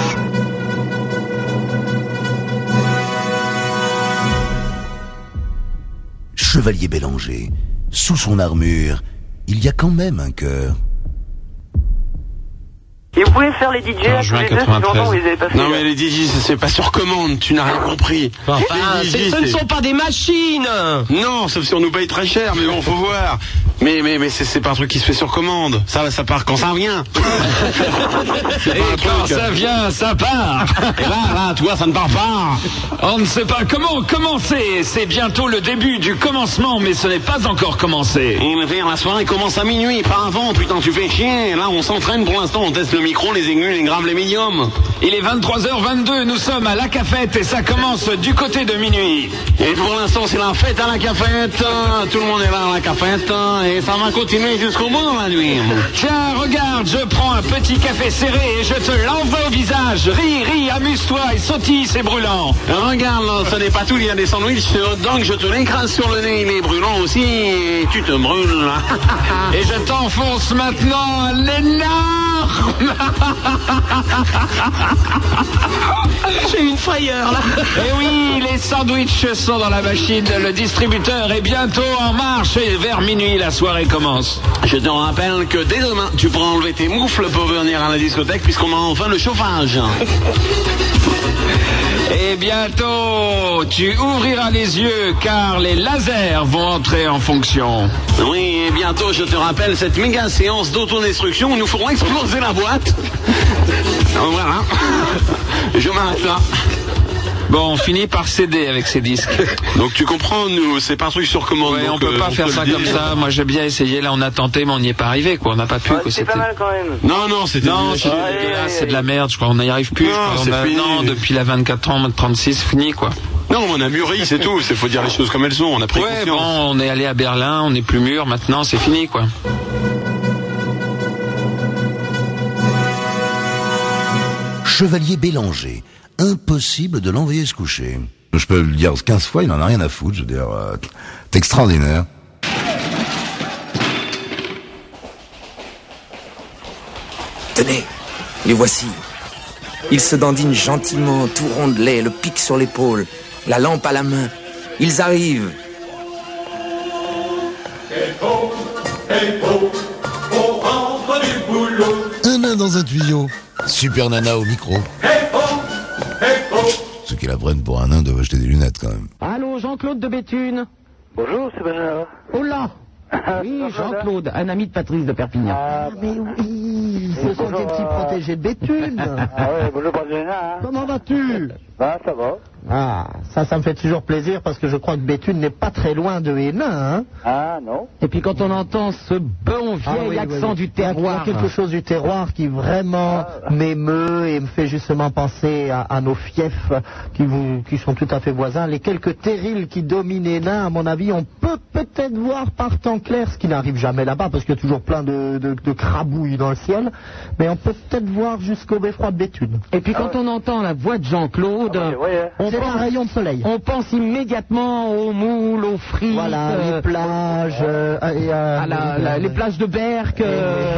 Chevalier Bélanger, sous son armure, il y a quand même un cœur.
Et vous pouvez faire les D J à tous les deux, si longtemps vous les avez pas fait.
Non mais les D J, c'est pas sur commande, tu n'as rien compris.
Enfin, D J, ce ne sont pas des machines.
Non, sauf si on nous paye très cher, mais bon, faut voir. Mais mais mais c'est, c'est pas un truc qui se fait sur commande. Ça ça part quand ça vient.
Et quand ça vient, ça part.
Et là, là, toi, ça ne part pas.
On ne sait pas comment commencer. C'est bientôt le début du commencement, mais ce n'est pas encore commencé.
Et mais la soirée commence à minuit, pas avant. Putain, tu fais chier. Là, on s'entraîne pour l'instant. On teste le micro, les aigus, les graves, les médiums.
Il est vingt-trois heures vingt-deux. Nous sommes à la cafette et ça commence du côté de minuit.
Et pour l'instant, c'est la fête à la cafette. Tout le monde est là à la cafette. Et ça va continuer jusqu'au bout dans la nuit.
Tiens, regarde, je prends un petit café serré et je te l'envoie au visage. Ris, ris, amuse-toi et sautille, c'est brûlant.
Regarde, ce n'est pas tout, il y a des sandwichs, donc je te l'écrase sur le nez, il est brûlant aussi, et tu te brûles.
Et je t'enfonce maintenant l'énorme.
J'ai une frayeur là.
Et oui, les sandwichs sont dans la machine, le distributeur est bientôt en marche et vers minuit la soirée commence.
Je te rappelle que dès demain, tu pourras enlever tes moufles pour venir à la discothèque puisqu'on a enfin le chauffage.
Et bientôt, tu ouvriras les yeux car les lasers vont entrer en fonction.
Oui, et bientôt, je te rappelle cette méga séance d'autodestruction où nous ferons exploser la boîte. Donc voilà, je m'arrête là.
Bon, on finit par céder avec ces disques.
Donc tu comprends, nous, c'est pas un truc sur commande.
Ouais,
donc,
on peut
euh,
pas
on
faire
peut
ça
le
comme
dire.
ça. Moi, j'ai bien essayé. Là, on a tenté, mais on n'y est pas arrivé, quoi. On n'a pas pu.
Ouais,
quoi.
c'est
C'était...
pas mal quand même.
Non, non, c'était.
Non, c'est,
Ouais,
dégueulasse, c'est de la merde. Je crois qu'on n'y arrive plus.
Non,
je crois
c'est
qu'on a...
fini.
non, depuis la vingt-quatre ans, trente-six, fini, quoi.
Non, on a mûri, c'est tout. Il faut dire les choses comme elles sont. On a pris
ouais,
confiance.
bon, on est allé à Berlin, on n'est plus mûr. Maintenant, c'est fini, quoi.
Chevalier Bélanger, impossible de l'envoyer se coucher. Je peux le dire quinze fois, il n'en a rien à foutre, je veux dire, euh, c'est extraordinaire.
Tenez, les voici. Ils se dandinent gentiment, tout rondelés, le pic sur l'épaule, la lampe à la main. Ils arrivent.
Un nain dans un tuyau, Super Nana au micro. Ceux qui la prennent pour un nain doivent acheter des lunettes quand même.
Allô, Jean-Claude de Béthune.
Bonjour, c'est Benjamin.
Oh là. Oui, Jean-Claude, un ami de Patrice de Perpignan. Ah, mais oui, ce sont des petits protégés de Béthune.
Ah ouais, bonjour, Benjamin.
Comment vas-tu?
Bah, ça va.
Ah, ça, ça me fait toujours plaisir parce que je crois que Béthune n'est pas très loin de Hénin. Hein.
Ah, non.
Et puis quand on entend ce bon vieil
Ah, oui,
accent
oui, oui.
du terroir.
Il y a quelque chose du terroir qui vraiment
Ah.
m'émeut et me fait justement penser à, à nos fiefs qui, vous, qui sont tout à fait voisins. Les quelques terrils qui dominent Hénin, à mon avis, on peut peut-être voir par temps clair, ce qui n'arrive jamais là-bas parce qu'il y a toujours plein de, de, de crabouilles dans le ciel, mais on peut peut-être voir jusqu'au beffroi de Béthune.
Et puis quand on entend la voix de Jean-Claude,
Ah, ouais, ouais.
on
C'est
pense-
un rayon de soleil.
On pense immédiatement aux moules, aux frites,
Voilà,
euh,
les plages, euh, et, euh,
à la- la- les plages de Berck, euh,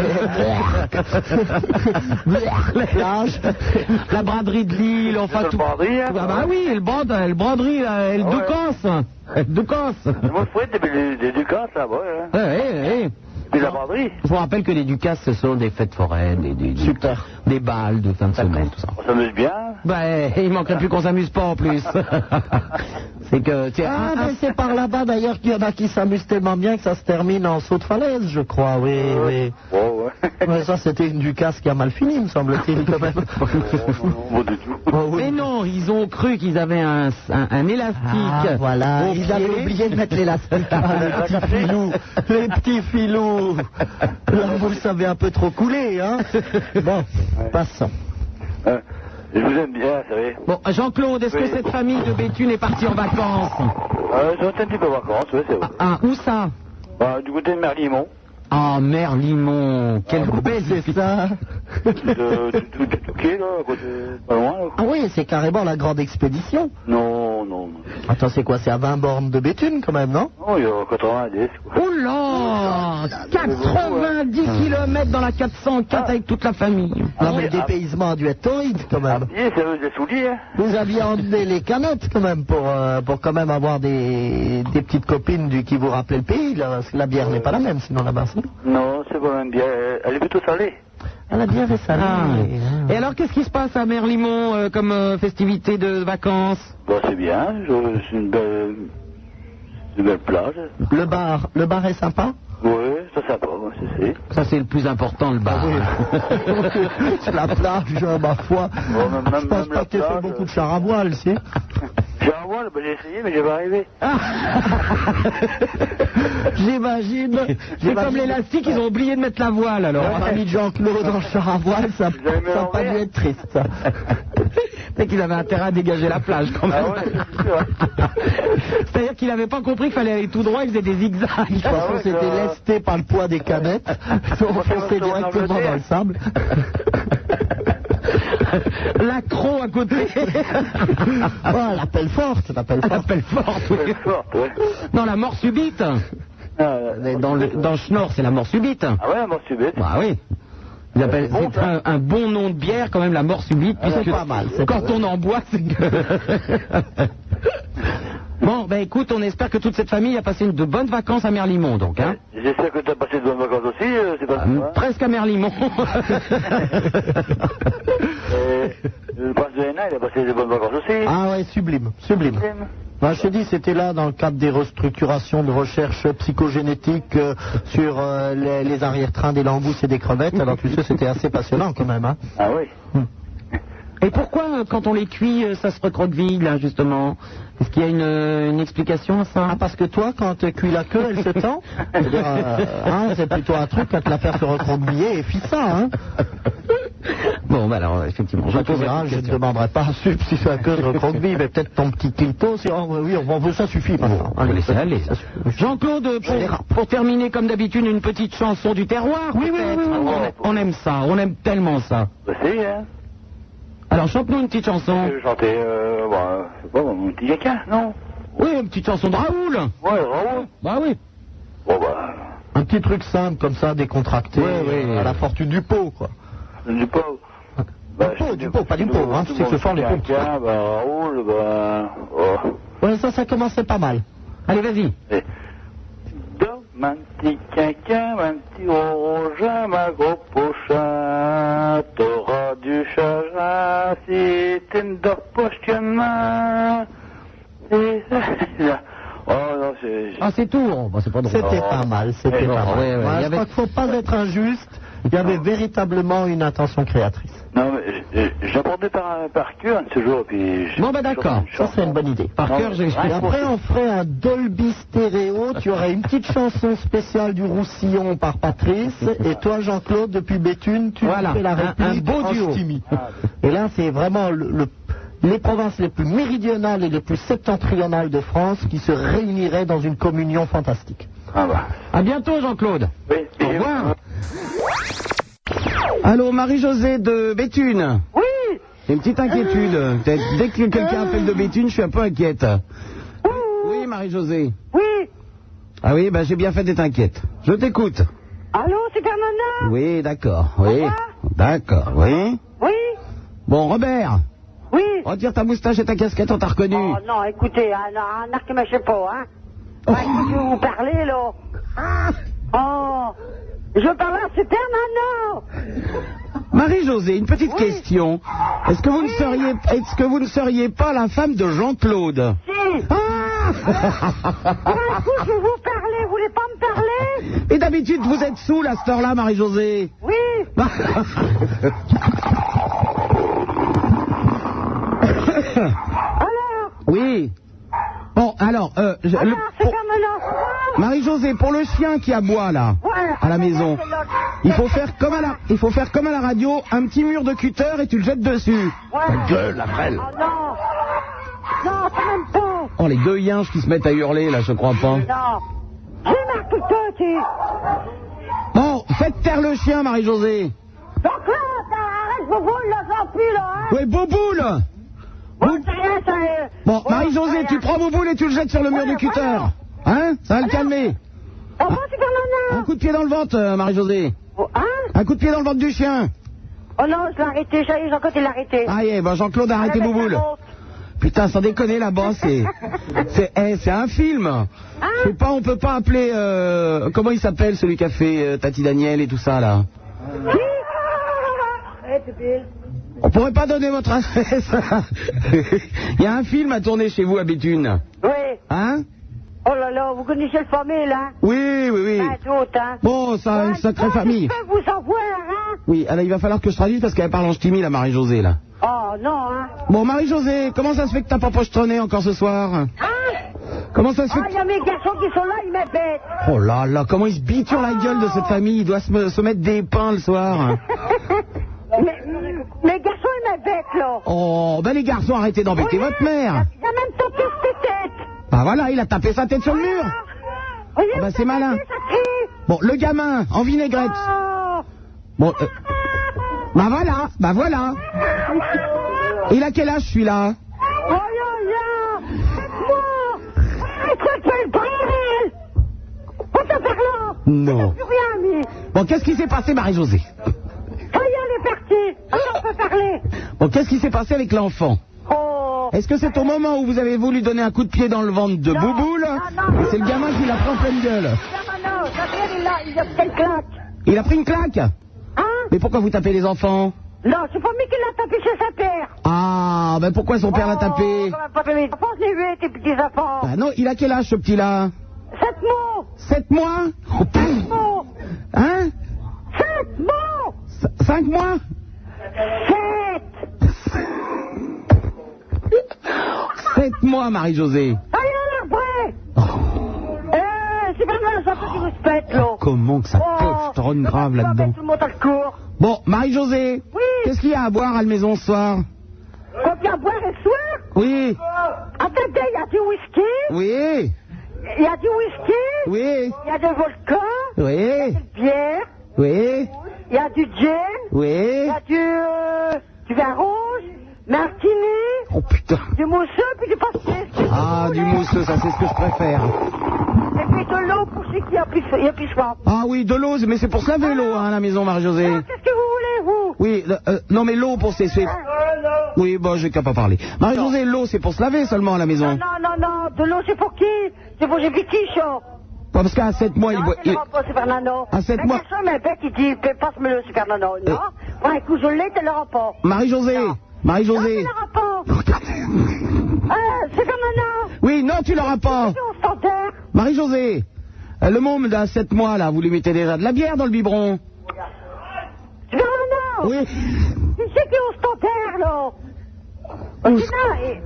les plages,
la braderie de Lille, enfin
Le
tout.
braderie, hein.
Ah bah oui, le brand, le braderie, là, le
Ah ouais.
Ducas, le Ducas.
Moi, je pourrais des, des Ducats, là, ouais. Hein.
Ouais, ouais, ouais.
Puis la braderie.
Je vous rappelle que les Ducas, ce sont des fêtes foraines, des, des, des, des balles de fin de semaine, tout ça.
On s'amuse bien.
Ben, il manquerait plus qu'on s'amuse pas en plus. C'est que, tiens,
Ah,
un-
mais c'est par là-bas d'ailleurs qu'il y en a qui s'amusent tellement bien que ça se termine en saut de falaise, je crois, oui, oui.
Bon, ouais.
Mais ça, c'était une Ducasse qui a mal fini, me semble-t-il, quand même.
Bon, du tout.
Oh, oui.
Mais non, ils ont cru qu'ils avaient un, un, un élastique.
Ah, voilà,
au
ils
pied.
avaient oublié de mettre l'élastique. Ah, les petits filous, les petits filous. Là, vous le savez un peu trop couler, hein. Bon, passons.
Hein. Je vous aime bien, vous savez.
Bon, Jean-Claude, est-ce que
Oui.
cette famille de Béthune est partie en vacances?
Euh, j'ai été un petit peu en vacances, oui, c'est vrai.
Ah, où ça?
Bah, du côté de Merlimont.
Ah, Merlimont, quelle belle
C'est ça.
De, de, de, de Touquet, là, à côté, pas loin, là.
Ah oui, c'est carrément la grande expédition.
Non, non, non.
Attends, c'est quoi? C'est à vingt bornes de Béthune, quand même, non?
Oh, il y a quatre-vingt-dix, quoi.
Oh là, quatre-vingt-dix kilomètres dans la quatre cent quatre avec toute la famille.
Non, mais le dépaysement a dû être torride, quand même.
Et c'est eux des souliers, hein.
Vous aviez emmené les canettes, quand même, pour, euh, pour quand même avoir des, des petites copines du, qui vous rappelaient le pays, là, parce que la bière n'est pas la même, sinon, là-bas, c'est...
Non, c'est pas même bien. Elle est plutôt salée.
Ah, la bière est salée.
Ah. Et alors, qu'est-ce qui se passe à Merlimont euh, comme euh, festivité de vacances?
Bah, c'est bien. je- C'est une belle, une belle plage.
Le bar, le bar est sympa?
Oui, ça sympa, moi, c'est c'est.
Ça, c'est le plus important, le bar.
C'est la plage, euh, ma foi.
Bon, même, même,
Je pense
même
pas
la
que tu fait
plage,
beaucoup de char à voile, si.
J'ai un voile, bah, j'ai essayé, mais j'ai pas arrivé.
J'imagine.
C'est comme l'élastique, ils ont oublié de mettre la voile, alors.
On a mis Jean-Claude dans le char à voile, ça
Vous avez mis
n'a pas
l'envers
dû être triste, ça.
C'est qu'ils avaient intérêt à dégager la plage, quand même.
Ah ouais, c'est sûr.
C'est-à-dire qu'il n'avait pas compris qu'il fallait aller tout droit, il faisait des zigzags.
De toute façon,
ouais,
c'était
ça-
lesté par le poids des canettes. Ils ont foncé directement dans le sable.
L'accro à côté.
Oh, l'appel forte, l'appel forte.
L'appel forte, oui.
C'est forte, ouais.
Non, la mort subite.
Ah,
Dans le, dans le Schnorr, c'est la mort subite.
ah ouais, moi, c'est bête.
Bah oui. Ils appellent-
bon,
c'est
ça.
un, un bon nom de bière, quand même, la mort subite,
Ah, c'est
puisque
pas mal, c'est
quand
pas
on en boit, c'est que... Bon, ben écoute, on espère que toute cette famille a passé de bonnes vacances à Merlimont, donc, hein.
J'espère que tu as passé de bonnes vacances aussi, euh, c'est pas ça.
Euh,
hein.
Presque à Merlimont.
Et le prince de Hénin, il a passé de bonnes vacances aussi.
Ah ouais, sublime, sublime. Moi, je te dis, c'était là dans le cadre des restructurations de recherche psychogénétique euh, sur euh, les, les arrière-trains des langoustes et des crevettes. Alors tu sais, c'était assez passionnant quand même. Hein.
Ah oui.
Et pourquoi, euh, quand on les cuit, euh, ça se recroqueville, là, justement? Est-ce qu'il y a une, euh, une explication à ça?
Ah, parce que toi, quand tu cuis la queue, elle se tend. C'est-à-dire, euh, hein, c'est plutôt un truc quand la faire se recroqueviller et fit ça. Hein.
Bon, bah alors, effectivement, je
Bah, tu
pose
verras,
la
je ne
question.
demanderai pas à Sup si c'est la queue se recroqueville, mais peut-être ton petit clito. Si, oh, oui, on, on, ça suffit maintenant.
On va laisser aller. Jean-Claude, pour, pour terminer, comme d'habitude, une petite chanson du terroir. Oui, oui, oui, oui, On, on aime ça, on aime tellement ça.
Bah, c'est, hein.
Alors, chante-nous une petite chanson.
Je vais chanter, euh, bah, je sais pas, mon petit caca, non?
Oui, une petite chanson de Raoul.
Ouais, Raoul.
Bah oui.
Bon, bah,
Un petit truc simple comme ça, décontracté,
Ouais, ouais.
euh, à la fortune du pot, quoi.
du pot.
Du pot, du pot, pas du pot, hein. Tu sais que ce soir les pots.
Caca, bah, Raoul, bah, oh.
Ouais, ça, ça commençait pas mal.
Allez, vas-y.
Et, Donne un petit caca, un petit rouge, ma gros pocha, t'auras du chagrin si tu ne dors pas main. Et ça, oh non, c'est...
Ah, c'est tout. Oh, bah, c'est pas drôle.
C'était pas mal, c'était
Eh,
pas
non,
mal.
ouais, ouais,
Ouais,
il y
je
avait-
crois qu'il faut pas être injuste. Il y avait véritablement une intention créatrice.
Non, mais je- je- j'apprendais par, par cœur un de ces jours, et puis... je-
Bon, ben d'accord,
je-
ça serait une bonne idée.
Par
Non,
cœur, j'ai-
Et après, on ferait un Dolby stéréo. Tu aurais une petite chanson spéciale du Roussillon par Patrice, et toi, Jean-Claude, depuis Béthune, tu
Voilà,
fais la
un-
réplique
un beau
en
duo.
Stimi. Et là, c'est vraiment le, le- les provinces les plus méridionales et les plus septentrionales de France qui se réuniraient dans une communion fantastique.
Ah bah.
À bientôt, Jean-Claude.
Oui,
Au revoir. Allô, Marie-Josée de Béthune.
Oui.
J'ai une petite inquiétude. Dès dès que quelqu'un appelle de Béthune, je suis un peu inquiète. Oui, Marie-Josée.
Oui.
Ah oui, bah j'ai bien fait d'être inquiète. Je t'écoute.
Allô, Super Nana?
Oui, d'accord. Oui. D'accord, oui.
Oui.
Bon, Robert.
Oui.
Retire ta moustache et ta casquette, on t'a reconnu.
Oh non, écoutez, un, un arc ne sais pas, hein.
Oh.
Ouais, écoute, je vais vous parler, là. Oh. Je parle à Super Nana.
Marie-Josée, une petite question. Est-ce que vous ne seriez, est-ce que vous ne seriez pas la femme de Jean-Claude?
Si.
Ah.
Ouais, écoute, je vais vous parler, vous voulez pas me parler?
Et d'habitude, vous êtes sous à cette heure-là, Marie-Josée?
Oui. Alors?
Oui. Bon, alors, euh, je- le-
Alors,
pour-
Super Nana, ça va?
Marie-Josée, pour le chien qui aboie là,
Ouais.
à la maison,
C'est l'autre.
il faut faire comme à la, il faut faire comme à la radio, un petit mur de cutter et tu le jettes dessus.
Ouais.
Ta gueule, la frêle.
Oh non. Non, quand même pas.
Oh, les deux yinches qui se mettent à hurler là, je crois pas.
Non. J'ai marre tout ça, tu.
Bon, faites taire le chien, Marie-Josée.
Donc là, arrête, Bobo, là, j'en plus, là, hein.
Oui, Boboule.
Bon, c'est rien, ça, euh,
Bon,
ouais,
Marie-Josée,
ouais,
tu prends Boboule et tu le jettes sur le mur
Ouais,
du cutter.
voilà.
Hein? Ça va le calmer.
Ça va, Super Nana?
Un coup de pied dans le ventre, euh, Marie-Josée.
Oh, hein?
Un coup de pied dans le ventre du chien.
Oh non, je l'ai arrêté, ça y est, Jean-Claude, il l'a arrêté.
Ah, yeah, ben Jean-Claude a arrêté
Avec la
Boboule.
montre.
Putain, sans déconner là-bas, c'est, c'est, eh, c'est un film. Je sais pas, on peut pas appeler, euh, comment il s'appelle celui qui a fait euh, Tati Daniel et tout ça là.
Qui? Eh, Pépé.
On pourrait pas donner votre adresse. Il y a un film à tourner chez vous à Béthune.
Oui.
Hein?
Oh là là, vous connaissez le famille, là?
Oui, oui, oui.
Ah, d'autres, hein?
Bon, ça a une sacrée
Oh,
famille.
Je peux vous savoir, hein?
Oui, alors il va falloir que je traduise parce qu'elle parle en ch'timi, la Marie-Josée là.
Oh non, hein?
Bon, Marie-Josée, comment ça se fait que t'as pas pochetronné encore ce soir?
Hein?
Comment ça se fait
Ah,
que...
il y a mes garçons qui sont là, ils m'embêtent.
Oh là là, comment il se biture la gueule de cette famille. Il doit se, me- se mettre des pains le soir.
Mais, mes garçons, ils m'embêtent, là.
Oh, ben les garçons, arrêtez d'embêter
Oui,
votre mère.
Il a même tapé cette tête.
Bah voilà, il a tapé sa tête sur le mur.
Voyez,
Ah bah c'est malin.
ça crie.
Bon, le gamin, en vinaigrette.
Oh.
Bon, euh, bah voilà, bah voilà. Il a quel âge celui-là?
Oh là là. Moi. Arrête le bordel. On te parle là.
Non.
Plus rien, mais.
Bon, qu'est-ce qui s'est passé, Marie-Josée?
Ça y est, elle est partie. Alors, on peut parler.
Bon, qu'est-ce qui s'est passé avec l'enfant?
Oh.
Est-ce que c'est au moment où vous avez voulu donner un coup de pied dans le ventre de
Non,
Bouboule?
non, non,
C'est le
non.
gamin qui l'a pris en pleine gueule.
Non, non, non, Gabriel, il a, il a fait une claque.
Il a pris une claque?
Hein?
Mais pourquoi vous tapez les enfants?
Non, c'est pas moi qui l'a tapé chez sa père.
Ah, ben pourquoi son père l'a tapé?
Oh, quand même pas fait mes enfants, je l'ai vu, tes petits enfants.
Ah non, il a quel âge ce petit-là?
Sept mots.
Sept mois? Oh,
Sept mots.
Hein?
Sept mots.
C- Cinq mois?
Sept.
Sept mois, Marie-Josée.
Allez, on après. Eh, c'est pas mal, ça peut qu'il vous se pète, là.
Comment que ça
Oh,
pochetronne grave
ça va
là-dedans.
mettre tout le monde à le cours.
Bon, Marie-Josée.
Oui.
Qu'est-ce qu'il y a à boire à la maison ce soir?
Combien à boire le soir?
Oui.
Attendez, il y a du whisky.
Oui.
Il y a du whisky.
Oui.
Il y a du vodka.
Oui.
De bière.
Oui.
Il y a du gin. Il
Oui.
y a du, euh, du vin rouge. Martini.
Oh putain.
Du mousseux, puis du pastis.
Ah, du mousseux, ça c'est ce que je préfère.
Et puis de l'eau pour ceux qui ont plus, il y a plus soif.
Ah oui, de l'eau, mais c'est pour se laver l'eau, hein, à la maison, Marie-Josée.
Alors, qu'est-ce que vous voulez, vous?
Oui, euh, euh, non mais l'eau pour c'est... c'est- Oui, bon, j'ai qu'à pas parler. Marie-Josée, l'eau c'est pour se laver seulement à la
Non,
maison.
non, non, non, de l'eau, c'est pour qui? C'est pour les petits chats.
Pas parce qu'à sept mois, il
Non,
boit...
c'est
il-
pas Super Nano.
À sept
Mais
mois-
garçon, mais bec, il dit, passe-moi le Super Nano.
Euh.
Non. Bon, écoute, je l'ai, tu l'auras pas.
Marie-Josée,
Non.
Marie-Josée.
Non, tu l'auras pas. Ah, Super Nano.
Oui, non, tu l'auras pas.
C'est au standard.
Marie-Josée, euh, le môme d'à sept mois, là, vous lui mettez déjà de la bière dans le biberon.
Oui.
Tu sais qui est ostentaire, là? Oh, putain, et...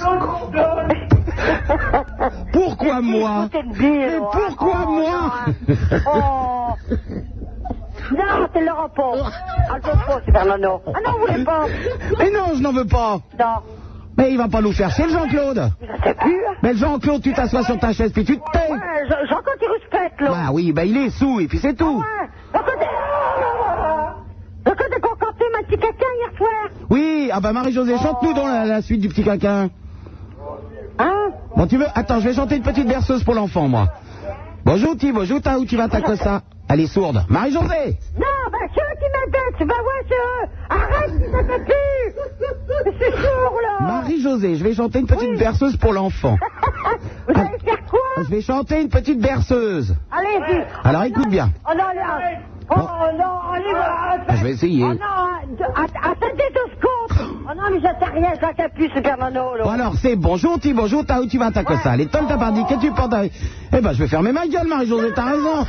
Pourquoi moi? Mais pourquoi moi?
Oh. Non, tu l'auras pas. Ah, je veux pas, Super Nano. Ah non, vous voulez pas?
Mais non, je n'en veux pas.
Non.
Mais il va pas nous faire chier, le Jean-Claude.
Je sais plus.
Mais Jean-Claude, tu t'assois sur ta chaise puis tu te tais.
Ouais, Je- Jean-Claude, il respecte, là.
Bah oui, bah il est sous et puis c'est tout.
Ouais. Jean-Claude, Jean-Claude est concocté ma petit caca hier soir.
Oui, ah bah Marie-Josée, chante-nous dans la, la suite du petit caquin.
Hein?
Bon, tu veux? Attends, je vais chanter une petite berceuse pour l'enfant, moi. Bonjour, Ti, bonjour, ta, où tu vas, ta cosa? Elle est sourde. Marie-Josée!
Non, bah c'est eux qui m'aident, tu vas voir, c'est eux. Arrête, tu t'attends plus. Je suis sourd, là.
Marie-Josée, je vais chanter une petite berceuse pour l'enfant.
Vous allez faire quoi?
Je vais chanter une petite berceuse.
Allez-y.
Alors écoute bien.
Oh non, là. Oh non, allez, va.
Je vais essayer.
Oh non, attendez deux secondes. Oh non, mais je sais rien, je n'entends plus, Super Nano, là.
Bon alors c'est bonjour, Ti, bonjour, ta, où tu vas, ta cosa? Allez, Tom, t'as pas dit, qu'est-ce que tu portes? Eh ben, je vais fermer ma gueule, Marie-Josée, t'as raison.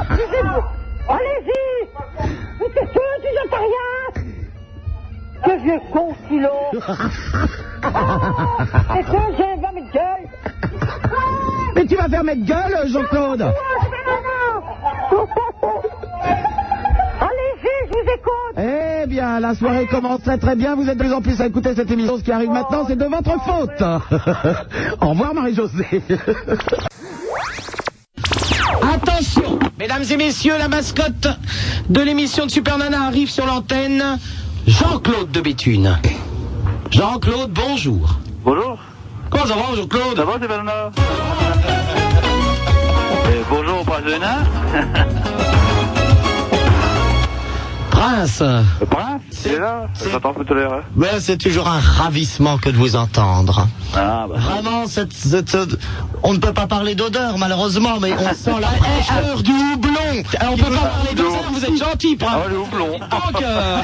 Allez-y. Mais c'est toi, tu n'entends rien. Que vieux con, Silo. C'est quoi, j'ai va mettre gueule.
Mais tu vas faire mettre gueule, Jean-Claude.
Allez-y, je vous écoute.
Eh bien, la soirée commence très très bien. Vous êtes de plus en plus à écouter cette émission. Ce qui arrive maintenant, c'est de votre faute. Au revoir, Marie-Josée. Attention, mesdames et messieurs, la mascotte de l'émission de Super Nana arrive sur l'antenne. Jean-Claude de Béthune. Jean-Claude, bonjour.
Bonjour.
Comment ça va, Jean-Claude?
Ça va, c'est Bernard. Et bonjour, Prince de Hénin.
Prince.
Le prince, il est là. J'entends tout à l'heure.
Ben, c'est toujours un ravissement que de vous entendre.
Ah, bah.
Vraiment, cette, cette- cette- on ne peut pas parler d'odeur, malheureusement, mais on sent la fraîcheur du houblon.
Alors, on peut pas parler d'odeur, vous êtes gentil, Prince.
Ah, le houblon.
Donc, euh...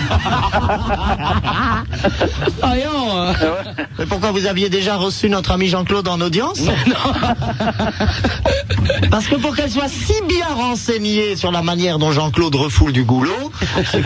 Voyons, euh...
Mais pourquoi vous aviez déjà reçu notre ami Jean-Claude en audience? Parce que pour qu'elle soit si bien renseignée sur la manière dont Jean-Claude refoule du goulot, c'est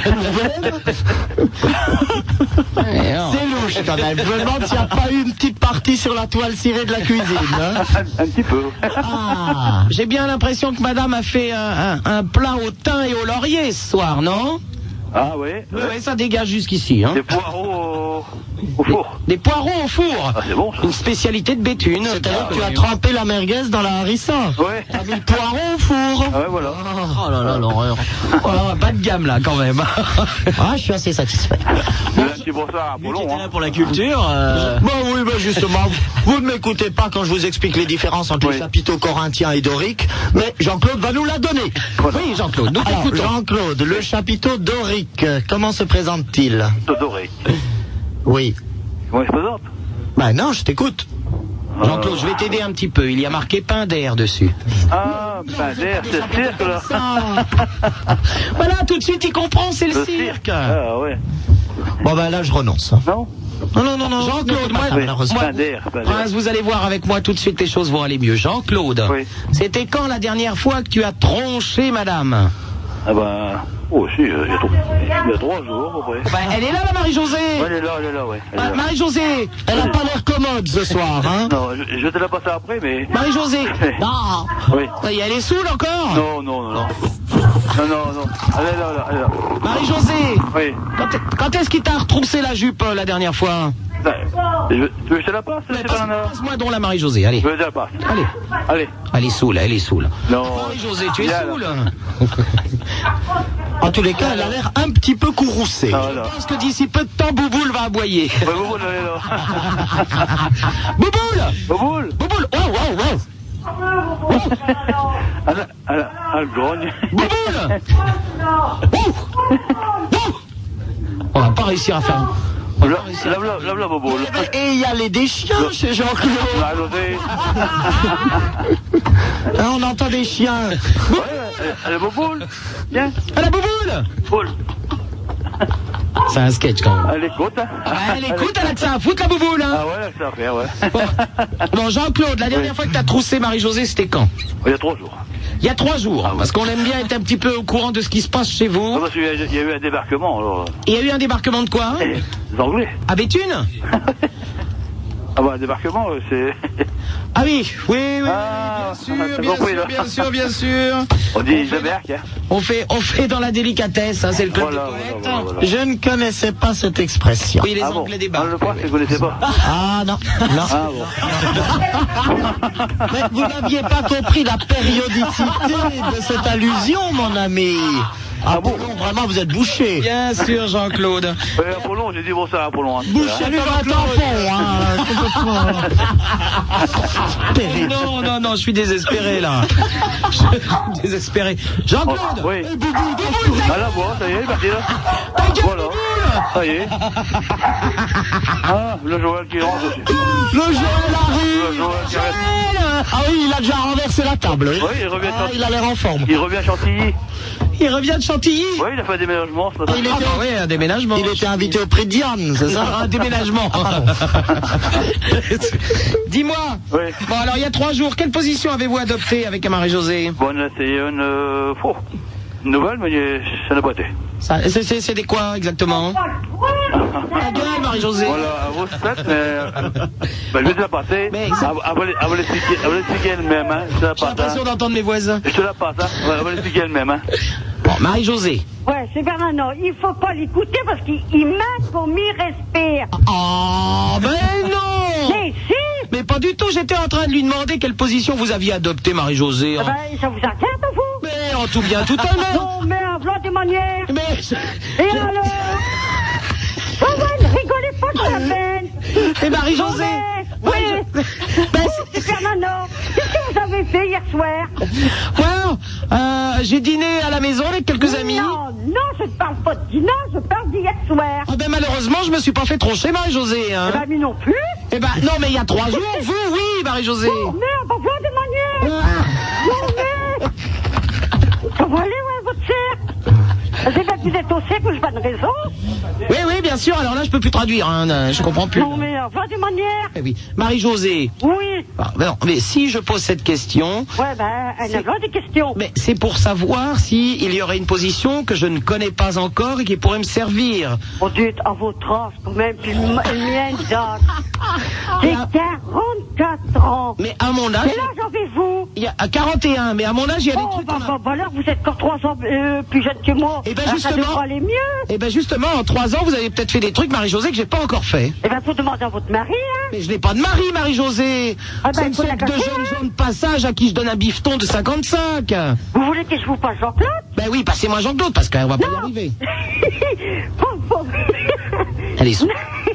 louche quand même. Je me demande s'il n'y a pas eu une petite partie sur la toile cirée de la cuisine. Hein.
Un, un petit peu.
Ah, j'ai bien l'impression que madame a fait un, un, un plat au thym et au laurier ce soir, non?
Ah, oui.
Oui, oui, ça dégage jusqu'ici. Hein.
Des poireaux au, au four.
Des, des poireaux au four.
Ah, c'est bon, ça.
Une spécialité de Béthune.
C'est-à-dire que tu as trempé la merguez dans la harissa.
Ouais.
Tu as mis le poireau au four.
Ah, ouais, voilà.
Oh là là, l'horreur. Oh là, pas de gamme là, quand même.
Ah, je suis assez satisfait.
Un petit bonsoir à Apollon. Hein.
Là pour la culture. euh,
Bon, oui, ben justement, vous ne m'écoutez pas quand je vous explique les différences entre
Oui.
les chapiteaux corinthiens et doriques, mais Jean-Claude va nous la donner.
Oui, Jean-Claude, nous
Alors,
t'écoutons.
Jean-Claude, le chapiteau dorique, comment se présente-t-il?
Doré.
Oui.
Comment il se présente?
Ben non, je t'écoute.
Jean-Claude, je vais t'aider un petit peu. Il y a marqué pain d'air dessus.
Ah, ben d'air, c'est le cirque, là.
Voilà, tout de suite, il comprend, c'est le,
Le
cirque.
Ah, ouais.
Bon, ben là, je renonce.
Non?
Non, non, non, non.
Jean-Claude, moi,
Oui,
malheureusement.
pain d'air, pain d'air.
Prince, vous allez voir avec moi tout de suite, les choses vont aller mieux. Jean-Claude,
Oui.
c'était quand la dernière fois que tu as tronché madame?
Ah, ben. Oh, si, euh, il y a trois, il y a trois jours, à peu près.
Bah, elle est là, la Marie-Josée.
Ouais, elle est là, elle est là, ouais. Elle est
Ah,
là.
Marie-Josée, elle a pas l'air commode ce soir, hein?
Non, je, je vais te la passer après, mais.
Marie-Josée, non.
Oui.
Et elle est saoule encore?
Non, non, non, non. Non, non, non. Elle est là, là, elle est là.
Marie-Josée,
Oui.
quand, quand est-ce qu'il t'a retroussé la jupe euh, la dernière fois?
Ben, je, tu veux que je te la passe, c'est pas un
Passe-moi donc la Marie-Josée, allez.
Je vais te la passe.
Allez.
Allez.
Elle est saoule, elle est saoule.
Non.
Marie-Josée, tu es
Viens, là.
saoule?
En tous les cas, elle a l'air un petit peu courroucée.
Ah, là.
Je pense que d'ici peu de temps, Bouboule va aboyer.
Ouais, Bouboule, elle est là.
Bouboule!
Bouboule!
Bouboule! Oh, wow, wow!
Elle, a- elle, a- elle grogne.
Bouboule! On va pas réussir à faire.
Lave la, lave la Bouboule.
Et il y a les des chiens chez Jean-Claude.
La Josée.
Hein, on entend des chiens.
Ouais, elle, elle est Bouboule. Viens.
À la Bouboule!
Boule.
C'est un sketch quand même.
Elle écoute. Hein.
Ah, elle écoute, elle a que ça à foutre la bouboule. Hein.
Ah ouais, elle a que ça à faire, ouais.
Bon, bon Jean-Claude, la dernière oui. fois que t'as troussé Marie-Josée, c'était quand?
Il y a trois jours.
Il y a trois jours, ah, ouais. Parce qu'on aime bien être un petit peu au courant de ce qui se passe chez vous.
Ah, parce qu'il y, a, il y a eu un débarquement, alors.
Il y a eu un débarquement de quoi?
Les Anglais.
À Béthune?
Ah bah, un débarquement, c'est...
Ah oui, oui, oui,
ah,
bien sûr, bien compris, sûr, bien sûr, bien sûr.
On dit ils débarquent, hein.
On fait, on fait dans la délicatesse, hein, c'est le club
voilà,
des poètes.
Voilà, voilà, voilà.
Je ne connaissais pas cette expression.
Oui, les
ah
Anglais
bon.
débarquent.
Ah, le point, c'est que vous ne connaissez pas.
Ah non, non.
Ah bon.
Mais vous n'aviez pas compris la périodicité de cette allusion, mon ami. Ah bon, vraiment, vous êtes bouché.
Bien sûr, Jean-Claude.
Oui, Apollon, j'ai dit bon ça, Apollon. Hein.
Bouché comme un tampon, hein.
Non, non, non, je suis désespéré, là. Je suis désespéré. Jean-Claude.
Oh, oui.
Hey, Boubou, Boubou,
ah là, bon, ça y est, il est parti, là. Voilà. Ça y est. Ah, le Joël qui rentre aussi.
Le Joël arrive.
Le Joël qui arrive.
Ah oui, il a déjà renversé la table.
Oui, il revient
ah, il a l'air en forme.
Il revient à Chantilly.
Il revient de Chantilly?
Oui, il a fait un déménagement ce matin.
Il était, ah, bah oui, un déménagement.
Il était invité au prix de Diane, c'est ça?
Un déménagement. Dis-moi.
Oui.
Bon, alors, il y a trois jours, quelle position avez-vous adoptée avec Marie-Josée?
Bon, c'est une, euh, oh, une nouvelle, mais ça n'a pas été.
C'est des quoi, exactement? La gueule, Marie-Josée.
Voilà, à vous, peut-être, mais, euh, ben, je vais te la passer. Mais, elle va l'expliquer elle-même, hein.
J'ai l'impression d'entendre mes voisins.
Je te la passe, hein. Elle va l'expliquer elle-même, hein.
Bon, Marie-Josée.
Ouais, c'est Bernard, il faut pas l'écouter parce qu'il m'aide pour m'y respire.
Oh, ben non!
Mais si!
Mais pas du tout, j'étais en train de lui demander quelle position vous aviez adoptée, Marie-Josée.
Ah ben, ça vous inquiète, vous?
Mais en tout bien, tout honneur.
Non, mais en v'là des manières.
Mais...
Et alors? Ça va, ne rigolez pas de la peine.
Et Marie-Josée?
Oui, oui. Ben, c'est Fernand. Qu'est-ce que vous avez fait hier soir?
Well, euh, j'ai dîné à la maison avec quelques amis.
Non, non, je ne parle pas de dîner, je parle d'hier soir.
Ah ben malheureusement, je me suis pas fait troncher, Marie-Josée. Hein.
Eh ben, mais non plus.
Eh ben, non, mais il y a trois jours, vous, oui, Marie-Josée.
Oh, merde, on voit des manières. Ah. Non, mais... Ça va aller, ouais, votre cercle? C'est bien que vous êtes au cercle, j'ai pas de raison.
Oui, oui, bien sûr, alors là, je peux plus traduire, hein, je comprends plus.
Non, mais on voit des manières.
Eh oui. Marie-Josée.
Oui.
Ah, ben non, mais si je pose cette question...
Ouais, ben, elle a plein de questions.
Mais c'est pour savoir si il y aurait une position que je ne connais pas encore et qui pourrait me servir.
Oh, dites, à votre âge, quand même, puis le mien d'âge. J'ai quarante-quatre ans.
Mais à mon âge...
Quel âge avez-vous?
Il y a à quarante et un, mais à mon âge, il y a
oh,
des trucs...
Bah, bah, bah, alors, vous êtes encore trois ans euh, plus jeune que moi.
Et ben
alors,
justement...
ça devrait aller mieux.
Et ben justement, en trois ans, vous avez peut-être fait des trucs, Marie-Josée, que j'ai pas encore fait.
Eh ben, faut demander à votre mari, hein.
Mais je n'ai pas de mari, Marie-Josée.
Ah ben,
c'est une sorte de jeunes gens de passage à qui je donne un bifton de cinquante-cinq.
Vous voulez que je vous passe Jean-Claude?
Ben oui, passez-moi Jean-Claude, parce qu'on va pas y arriver.
Bon, bon.
Allez, sous.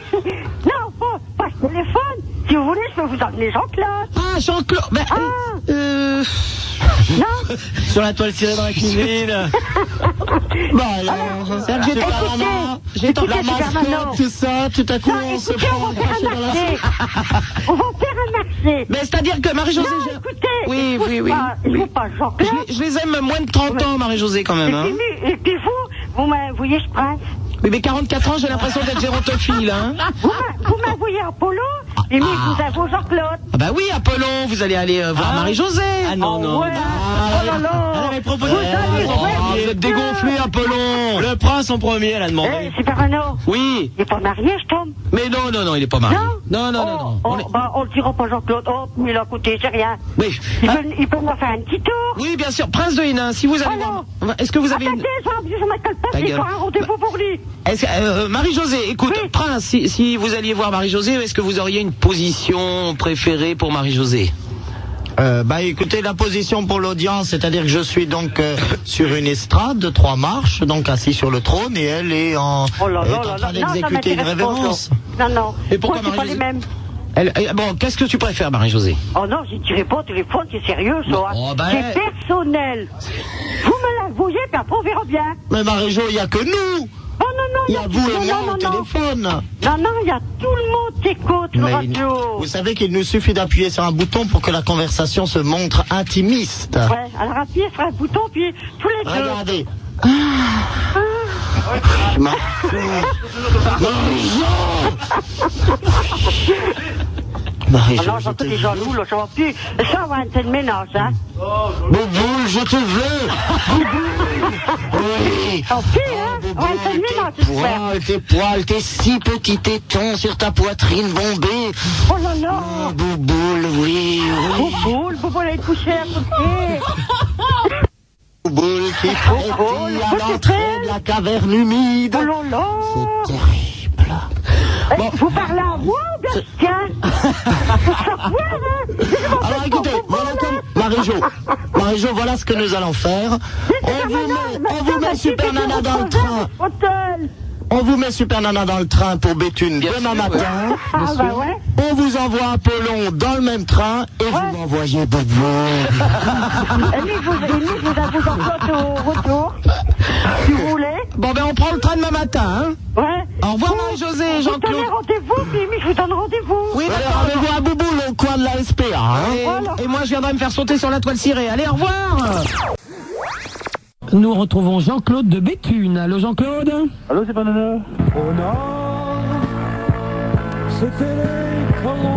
Non, pas, pas le téléphone. Si vous voulez, je peux vous emmener Jean-Claude.
Ah, Jean-Claude. Ben,
ah.
euh...
Non.
Sur la toile cirée dans la cuisine. Bon, alors, c'est que j'ai pas la main. J'ai pas la mascotte, tout ça, tout à coup, on se prend un crochet dans la soupe.
On va faire un marché.
Mais c'est-à-dire que Marie-Josée...
Non, écoutez,
oui, oui, oui.
Pas, il faut pas Jean-Claude.
Je, je les aime moins de trente ans, Marie-Josée, quand même.
Et,
hein.
puis, et puis vous, vous m'envoyez ce prince.
Oui, mais quarante-quatre ans, j'ai l'impression d'être gérontophile, hein.
Vous m'envoyez Apollon, et mais ah. vous avez Jean-Claude.
Ah bah oui, Apollon, vous allez aller euh, voir ah. Marie-Josée.
Ah non,
oh,
non.
Ouais. Ah, oh là là.
Elle avait proposé.
Vous, allez,
oh,
ouais.
vous êtes dégonflé, Apollon.
Le prince en premier, elle a demandé.
Eh, c'est Perrano.
Oui.
Il est pas marié, je tombe.
Mais non, non, non, il est pas marié.
Non,
non, non,
oh,
non. non.
Oh,
on, est...
bah, on le dira pas Jean-Claude. Oh, mais là, écoutez, c'est rien.
Oui.
Il,
ah.
peut, il peut me faire un petit tour.
Oui, bien sûr. Prince de Hénin, si vous avez...
Oh,
est-ce que vous avez...
Attendez,
une...
je m'appelle pas, il faut un rendez-vous pour lui.
Est-ce que, euh, Marie-Josée, écoute,
oui.
Prince, si, si vous alliez voir Marie-Josée, est-ce que vous auriez une position préférée pour Marie-Josée?
Euh, bah écoutez, la position pour l'audience, c'est-à-dire que je suis donc euh, sur une estrade de trois marches, donc assis sur le trône, et elle est en,
oh là
est
là
en
là
train
là.
d'exécuter une révérence.
Non, non.
Et pourquoi
Moi, c'est pas les mêmes.
Elle, elle, bon, qu'est-ce que tu préfères, Marie-Josée?
Oh non, j'y dirai pas au téléphone, c'est sérieux, ça.
Oh, ben...
C'est personnel. Vous me la voyez, puis après on verra bien.
Mais Marie-Jo, il n'y a que nous.
Oh non, non,
il y a vous et moi
non,
au téléphone.
Non, non, il y a tout le monde qui écoute le radio.
Vous savez qu'il nous suffit d'appuyer sur un bouton pour que la conversation se montre intimiste.
Ouais, alors appuyez sur un bouton, puis tous les deux.
Regardez.
Ah. Ah non, j'entends des jaloux, là, ça va plus. Ça va être une ménage, hein.
Bouboule, je te veux. Oui.
Ça va plus, hein. On va être une ménage, j'espère.
Poils, tes poils, tes six petits tétons sur ta poitrine bombée.
Oh là là.
Oh, Bouboule, oui, oui.
Bouboule, Bouboule, elle est couchée à côté.
Bouboule qui est partie à l'entrée de la caverne humide.
Oh là là.
C'est terrible.
Bon. Vous parlez à moi ou bien tiens.
Alors écoutez, voilà comme Marie-Jo, Marie-Jo, voilà ce que nous allons faire. On vous met, on vous met Super Nana dans le train. On vous met Super Nana dans le train pour Béthune demain matin.
Ah bah ouais.
On vous envoie Apollon dans le même train et vous m'envoyez Bobo.
Et lui, vous, et lui, vous avez vous en au retour. Si vous voulez.
Bon ben on prend le train demain matin, hein.
Ouais.
Au revoir Marie-José et Jean-Claude.
Vous donnez rendez-vous, puis lui, je vous donne rendez-vous.
Oui, d'accord, rendez-vous à Bouboule au coin de la S P A. Hein.
Et,
Voilà.
et moi, je viendrai me faire sauter sur la toile cirée. Allez, au revoir. Nous retrouvons Jean-Claude de Béthune. Allô, Jean-Claude?
Allô, c'est pas Nana?
Oh non, c'était les colons.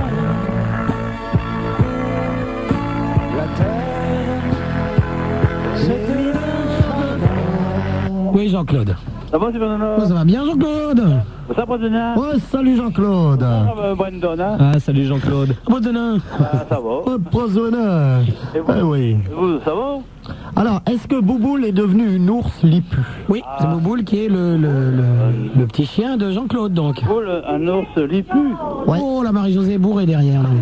La terre, c'était le charbon.
Oui, Jean-Claude.
Ça va, c'est pas Nana?
Oh, ça va bien, Jean-Claude?
Ça va, Nana?
Oh, salut Jean-Claude.
Ça va, Brandon, hein?
Ah, salut Jean-Claude. Bon, demain.
Ah, ça va.
Oh, Poisonneur.
Et vous?
Ah oui.
Et vous, ça va?
Alors, est-ce que Bouboule est devenu une ours lipu?
Oui, c'est Bouboule qui est le, le, le, le petit chien de Jean-Claude, donc.
Oh, le- un ours lipu.
Ouais.
Oh, la Marie-Josée est bourrée derrière. Là.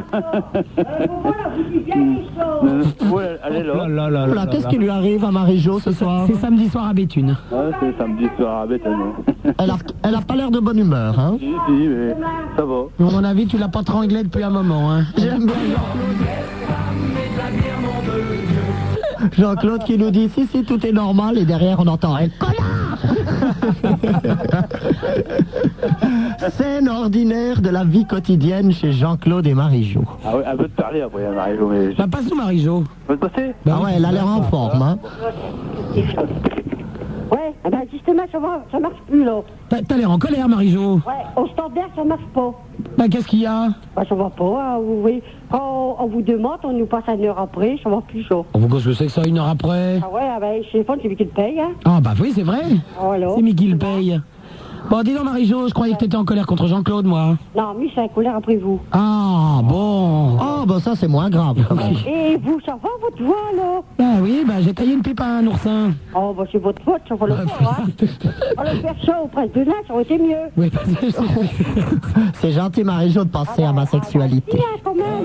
Ouais, elle est là.
là, là,
Voilà, qu'est-ce qui lui arrive à Marie-Jo ce soir?
C'est samedi soir à Béthune.
Ah, c'est samedi soir à Béthune.
Elle a, elle a pas l'air de bonne humeur, hein?
Si, si, mais ça va.
À mon avis, tu l'as pas tranglé depuis un moment. Hein.
J'aime bien Jean-Claude. Jean-Claude qui nous dit si, si, tout est normal, et derrière on entend un connard. Scène ordinaire de la vie quotidienne chez Jean-Claude et Marie-Jo.
Ah ouais, elle veut te parler après, Marie-Jo, mais...
Bah, passe-nous Marie-Jo.
Peut te passer?
Ah ouais, elle a l'air en forme, hein?
Ouais, eh ben justement, ça, va, ça marche plus, là.
T'as t'as l'air en colère, Marie-Jo.
Ouais, au standard, ça marche pas.
Bah, qu'est-ce qu'il y a?
Bah, ça va pas, hein, oui. Quand on vous demande, on nous passe une heure après, ça va plus chaud.
On vous cause que c'est que ça, une heure après?
Ah ouais, ah ben, chez téléphone, c'est lui qui le paye, hein.
Ah, bah oui, c'est vrai.
Voilà.
C'est Mickey le paye. Bon, dis donc, Marie-Jo, je croyais que t'étais en colère contre Jean-Claude, moi.
Non, lui, c'est un colère après vous.
Ah, bon.
Oh, bah ça c'est moins grave quand même.
Et vous, ça va, votre voix, là?
Bah oui, bah j'ai taillé une pipe à un oursin.
Oh, bah, c'est votre faute, ça va le faire, hein. On le faire ça auprès de là, ça aurait été mieux.
Oui,
C'est gentil Marie-Jo de penser à ma sexualité.
Bien, quand même.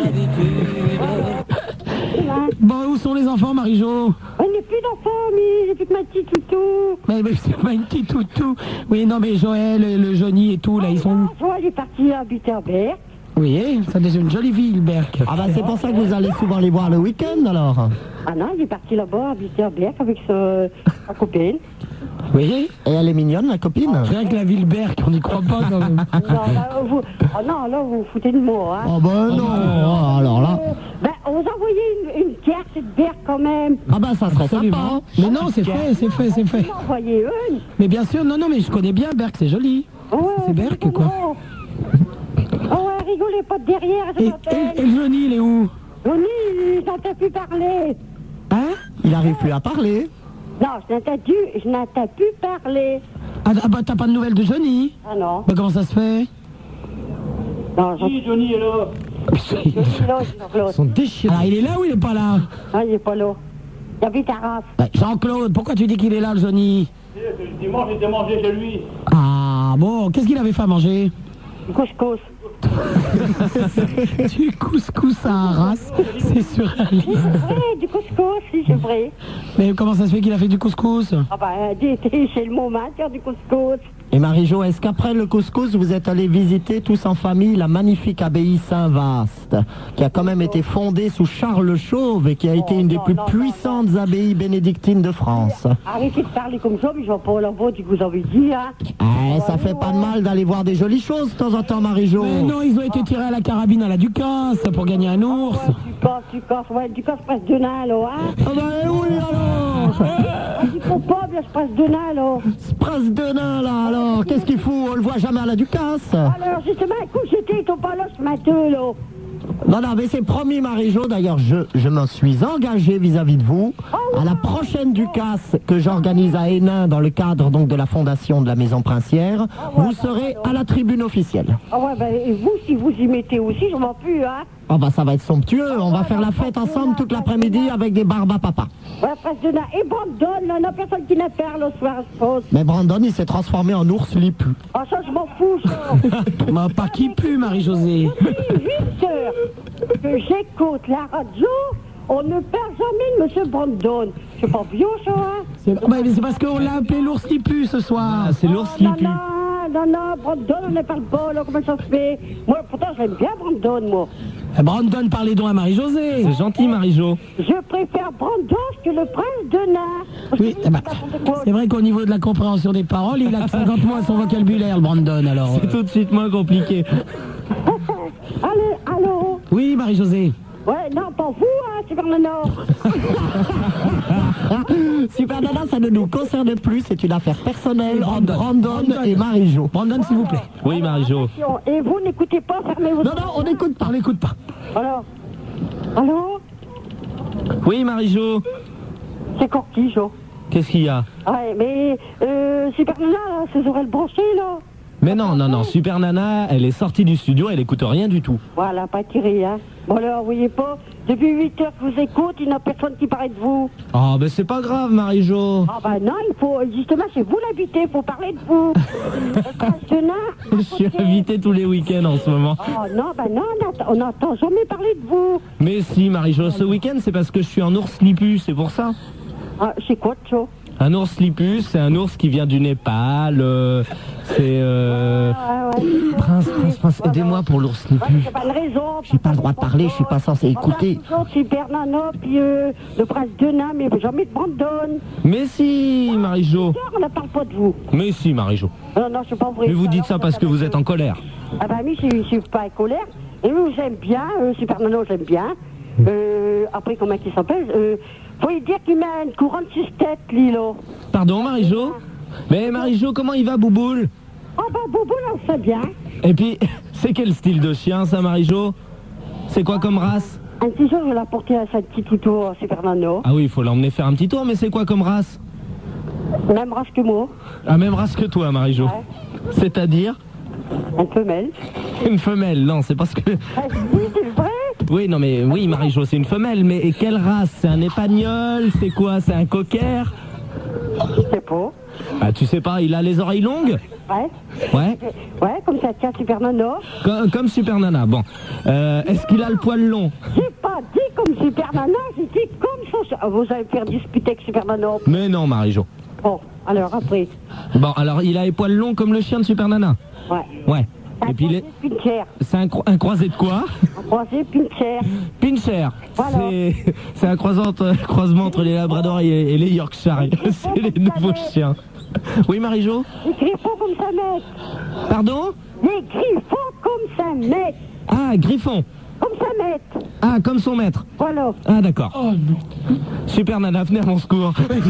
Bon, où sont les enfants, Marie-Jo?
On n'est plus d'enfants, mais j'ai plus que ma petite toutou.
Mais, mais c'est pas une petite toutou. Oui, non, mais Joël, le Johnny et tout, là, ils sont où?
Joël est parti à Bitterberg.
Oui, ça c'est une jolie ville, Berck.
Ah bah c'est pour ça que vous allez souvent les voir le week-end alors.
Ah non, il est parti là-bas à Bitterberg avec sa, sa copine.
Oui.
Et elle est mignonne la copine.
Rien que la ville Berck, on n'y croit pas quand même.
Non, là, vous, oh non, là, vous vous foutez de moi, hein.
Oh bah non, oh, alors là.
Ben, on vous a envoyé une, une carte de Berck quand même.
Ah bah ça serait
Absolument.
sympa.
Mais non, c'est fait, c'est fait, c'est fait.
On a envoyé une.
Mais bien sûr, non, non, mais je connais bien Berck, c'est joli.
Ouais,
C'est Berck, quoi.
Oh ouais, rigolez pas de derrière, je
Et,
m'appelle.
et, et le Johnny, il est où?
Johnny, il n'entend plus parler.
Hein?
Il arrive plus à parler.
Non, je n'entends plus, je n'entends plus parler.
Ah, ah bah t'as pas de nouvelles de Johnny?
Ah non.
Bah comment ça se fait?
Non,
Si, Johnny est là.
Johnny, là, Jean-Claude.
Ils sont déchirés. Ah, il est là ou il est pas là?
Ah, il est pas là. Il habite à Reims.
Bah, Jean-Claude, pourquoi tu dis qu'il est là, le Johnny?
Dimanche, j'étais mangé chez lui.
Ah bon, qu'est-ce qu'il avait fait à manger?
Du couscous.
Du couscous à Arras, c'est surréaliste.
Oui, du couscous, si, c'est vrai.
Mais comment ça se fait qu'il a fait du couscous?
Ah bah, c'est le moment de faire du couscous.
Et Marie-Jo, est-ce qu'après le couscous, vous êtes allés visiter tous en famille la magnifique abbaye Saint-Vaast, qui a quand même été fondée sous Charles le Chauve et qui a été une des plus puissantes abbayes bénédictines de France?
Arrêtez de parler comme ça, mais je vais pas la voix que vous avez dit, hein.
Eh, ça fait pas de mal d'aller voir des jolies choses de temps en temps, Marie-Jo.
Mais non, ils ont été tirés à la carabine à la Ducasse pour gagner un ours.
Du casse, du casse, ouais, du casse presque de nain, là, hein.
Ah bah oui alors.
Du casse, trop pauvre, là, ce prince de nain, là.
Ce prince de nain, là, alors, qu'est-ce qu'il fout? On le voit jamais à la Ducasse.
Alors, justement, écoute, j'étais, ils sont pas là ce matin, là.
Non, non, mais c'est promis, Marie-Jo. D'ailleurs, je, je m'en suis engagé vis-à-vis de vous. À la prochaine Ducasse que j'organise à Hénin dans le cadre donc de la fondation de la Maison Princière, vous serez à la tribune officielle.
Ah ouais, ben, et vous, si vous y mettez aussi, je m'en plus, hein.
Oh bah ça va être somptueux. On va faire la fête ensemble toute l'après-midi avec des barbes à papa.
Ouais, prince de nain. Et Brandon, là, n'a personne qui n'a peur le soir, je pense.
Mais Brandon, il s'est transformé en ours lipu.
Ah, ça, je m'en fous, ça.
Mais pas qui pue, Marie-Josée.
Depuis huit heures que j'écoute la radio, on ne perd jamais de monsieur Brandon. C'est pas bien, ça, hein.
C'est bah, mais c'est parce qu'on l'a appelé l'ours lipu ce soir. Ah, c'est l'ours lipu.
Non, non, non, Brandon, on ne parle pas, là, comment ça se fait? Moi, pourtant, j'aime bien Brandon, moi.
Eh, Brandon, parlez donc à Marie-Josée.
C'est gentil, Marie-Jo.
Je préfère Brandon que le prince de nain.
Oui, eh ben, c'est vrai qu'au niveau de la compréhension des paroles, il a que cinquante mois son vocabulaire, le Brandon, alors.
C'est tout de suite moins compliqué.
Allô, allô?
Oui, Marie-Josée.
Ouais, non, pas vous, hein, Super Nana.
Super Nana, ça ne nous concerne plus, c'est une affaire personnelle entre Brandon, Brandon et Marie-Jo.
Brandon, s'il vous plaît.
Oui, Marie-Jo.
Et vous n'écoutez pas, fermez vos...
Non, non, on n'écoute pas, on n'écoute pas.
Alors, allô?
Oui, Marie-Jo.
C'est Corky, Jo.
Qu'est-ce qu'il y a?
Ouais, mais euh, Super Nana, là, ses oreilles branchées, là.
Mais non, non, non, Super Nana, elle est sortie du studio, elle écoute rien du tout.
Voilà, pas tiré, hein. Bon, alors, vous voyez pas, depuis huit heures que je vous écoute, il n'y a personne qui paraît de vous.
Oh, ben c'est pas grave, Marie-Jo.
Ah, ben non, il faut, justement, c'est vous l'invité, il faut parler de vous.
Je suis invité tous les week-ends en ce moment.
Oh, non, ben non, on n'entend jamais parler de vous.
Mais si, Marie-Jo, ce week-end, c'est parce que je suis un ours lipu, c'est pour ça.
Ah, c'est quoi, ça?
Un ours lipus, c'est un ours qui vient du Népal. Euh, c'est. Euh...
Ah, ouais, ouais.
Prince, prince, prince, aidez-moi pour l'ours lipu.
Ouais, j'ai pas de raison.
J'ai pas le droit de parler, je suis pas censé écouter.
Voilà, Super Nana, puis euh, le prince de nain, mais jamais de Brandon.
Mais si, Marie-Jo.
On ne parle pas de vous.
Mais si, Marie-Jo.
Non, non, c'est pas vrai.
Mais vous dites ça parce que vous êtes en colère.
Ah bah oui, je suis pas en colère. Et nous, j'aime bien, euh, Super Nana, j'aime bien. Euh, après, comment il s'appelle euh, faut lui dire qu'il met une couronne sur tête, Lilo.
Pardon, Marie-Jo? Mais Marie-Jo, comment il va, Bouboule?
Oh bah, Bouboule, on sait bien.
Et puis, c'est quel style de chien, ça, Marie-Jo? C'est quoi comme race?
Un petit jour, je vais l'apporter à sa petite toutou, Super Nano.
Ah oui, il faut l'emmener faire un petit tour, mais c'est quoi comme race?
Même race que moi.
Ah, même race que toi, Marie-Jo.
Ouais.
C'est-à-dire?
Une femelle.
Une femelle, non, c'est parce que...
Oui, c'est vrai.
Oui, non, mais oui, Marie-Jo, c'est une femelle, mais et quelle race? C'est un épagnol? C'est quoi? C'est un cocker?
Je sais pas.
Ah, tu sais pas, il a les oreilles longues?
Ouais.
Ouais.
Ouais, comme ça tient Super Nana.
Comme, comme Super Nana, bon. Euh, est-ce qu'il a le poil long?
J'ai pas dit comme Super Nana, j'ai dit comme ça. Ah, vous allez faire disputer avec Super Nana.
Mais non, Marie-Jo.
Bon, alors après.
Bon, alors il a les poils longs comme le chien de Super Nana?
Ouais.
Ouais. Et puis les... C'est un, cro... un croisé de quoi?
Un croisé pincher.
Pincher.
Voilà.
C'est... c'est un croisant, un croisement entre les Labrador et, et les Yorkshire. C'est les nouveaux chiens. Oui, Marie-Jo?
Les griffons comme ça, mec.
Pardon?
Les griffons comme ça, mec.
Ah, griffon.
Comme ça, mec.
Ah, comme son maître.
Voilà.
Ah, d'accord. Oh, Super Nana, venez à mon secours.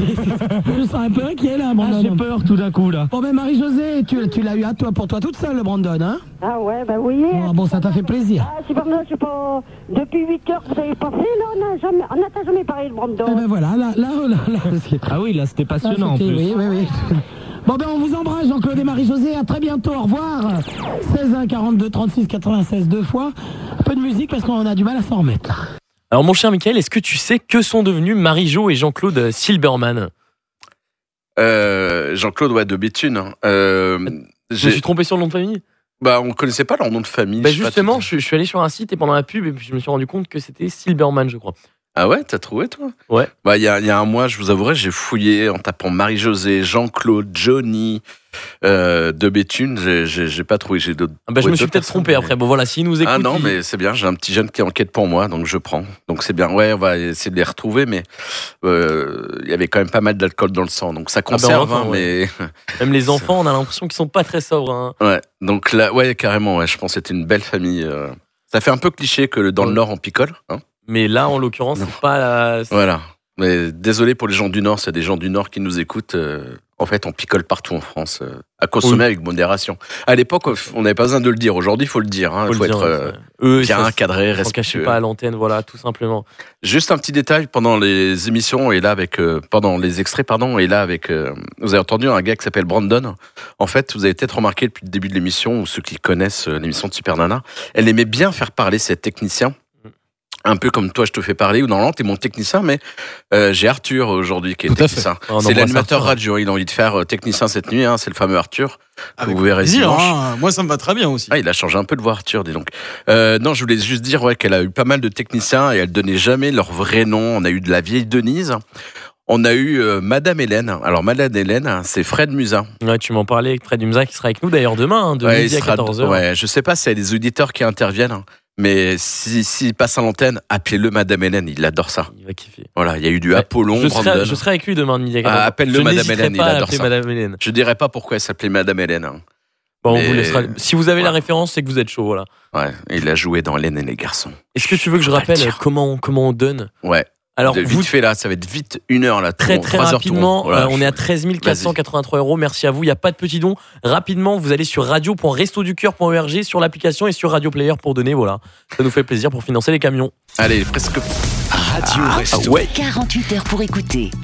Je sens un peu inquiet là,
Ah,
Brandon.
j'ai peur tout d'un coup là.
Bon, mais Marie-Josée, tu, tu l'as eu à toi pour toi toute seule, le Brandon, hein?
Ah ouais, bah oui.
Oh, bon, ça t'a fait plaisir.
Ah, Super Nana, je sais pas. Depuis huit heures que vous avez passé, là, on n'a jamais, on n'a jamais parlé de Brandon.
Eh ben voilà, là, là, là, là.
Ah oui, là, c'était passionnant en
C'était-
plus.
Oui, oui, oui. Bon, ben on vous embrasse, Jean-Claude et Marie-Josée. À très bientôt, au revoir. seize un quarante-deux trente-six quatre-vingt-seize deux fois. Un peu de musique parce qu'on a du mal à s'en remettre là.
Alors, mon cher Michael, est-ce que tu sais que sont devenus Marie-Jo et Jean-Claude Silberman?
Euh, Jean-Claude, ouais, de Béthune. hein. Euh,
Je me suis trompé sur le nom de famille?
Bah, on connaissait pas leur nom de famille.
Bah
je sais pas
justement,
tout-
je, je suis allé sur un site et pendant la pub, et puis je me suis rendu compte que c'était Silberman, je crois.
Ah ouais, t'as trouvé, toi?
Ouais.
Bah, il y a, il y a un mois, je vous avouerai, j'ai fouillé en tapant Marie-Josée, Jean-Claude, Johnny, euh, de Béthune. J'ai, j'ai, j'ai pas trouvé. J'ai d'autres.
Ah bah, je
trouvé
me suis
d'autres
peut-être
personnes,
trompé
mais-
après. Bon voilà, s'ils nous écoutent.
Ah non,
ils-
mais c'est bien, j'ai un petit jeune qui enquête pour moi, donc je prends. Donc c'est bien. Ouais, on va essayer de les retrouver, mais euh, il y avait quand même pas mal d'alcool dans le sang, donc ça
Ah bah,
conserve,
enfin,
hein,
ouais.
mais...
Même les enfants, on a l'impression qu'ils sont pas très sobres. Hein.
Ouais, donc là, ouais, carrément, ouais, je pense que c'était une belle famille. euh. Ça fait un peu cliché que le- dans le Nord, on picole. Hein.
Mais là, en l'occurrence, c'est pas la...
Voilà. Mais désolé pour les gens du Nord, c'est des gens du Nord qui nous écoutent. Euh, en fait, on picole partout en France, euh, à consommer oui. avec modération. À l'époque, on n'avait pas besoin de le dire. Aujourd'hui, il faut le dire. Il hein. faut, faut être dire, euh, Eux, bien ça, cadré, respectueux. Ne cachez
pas à l'antenne, voilà, tout simplement.
Juste un petit détail, pendant les émissions, et là avec, euh, pendant les extraits, pardon, et là avec, euh, vous avez entendu un gars qui s'appelle Brandon. En fait, vous avez peut-être remarqué depuis le début de l'émission, ou ceux qui connaissent l'émission de Super Nana, elle aimait bien faire parler ses techniciens. Un peu comme toi, je te fais parler, ou normalement, t'es mon technicien, mais euh, j'ai Arthur aujourd'hui qui est Tout technicien. Oh, c'est l'animateur radio, il a envie de faire euh, technicien cette nuit, hein, c'est le fameux Arthur.
Avec vous verrez dimanche. Hein, moi, ça me va très bien aussi.
Ah, il a changé un peu de voix, Arthur, dis donc. Euh, non, je voulais juste dire ouais, qu'elle a eu pas mal de techniciens et elle donnait jamais leur vrai nom. On a eu de la vieille Denise. On a eu euh, Madame Hélène. Alors, Madame Hélène, c'est Fred Musin.
Ouais, tu m'en parlais, Fred Musin qui sera avec nous d'ailleurs demain, hein, de
ouais,
midi à quatorze heures.
Ouais, je sais pas s'il y a des auditeurs qui interviennent. Mais s'il si, si passe à l'antenne, appelez-le Madame Hélène, il adore ça.
Il va kiffer.
Voilà, il y a eu du ouais, Apollon,
je serai, je serai avec lui demain de midi à quatorze heures.
Ah, appelle-le
je
Madame Hélène, il adore ça.
Madame Hélène.
Je dirais pas pourquoi elle s'appelait Madame Hélène. Hein.
Bon, Mais... on vous laissera. Si vous avez ouais. la référence, c'est que vous êtes chaud, voilà.
Ouais, il a joué dans Hélène et les garçons.
Est-ce que tu veux que je rappelle comment, comment on donne ?
Ouais. Alors, vite vous... fait là, ça va être vite une heure là.
Très très rapidement, voilà, euh, on est à treize mille quatre cent quatre-vingt-trois euros. Merci à vous. Il n'y a pas de petits dons. Rapidement, vous allez sur radio point resto du cœur point org sur l'application et sur Radio Player pour donner. Voilà, ça nous fait plaisir pour financer les camions.
Allez, presque.
Radio ah, Resto. Ouais. quarante-huit heures pour écouter,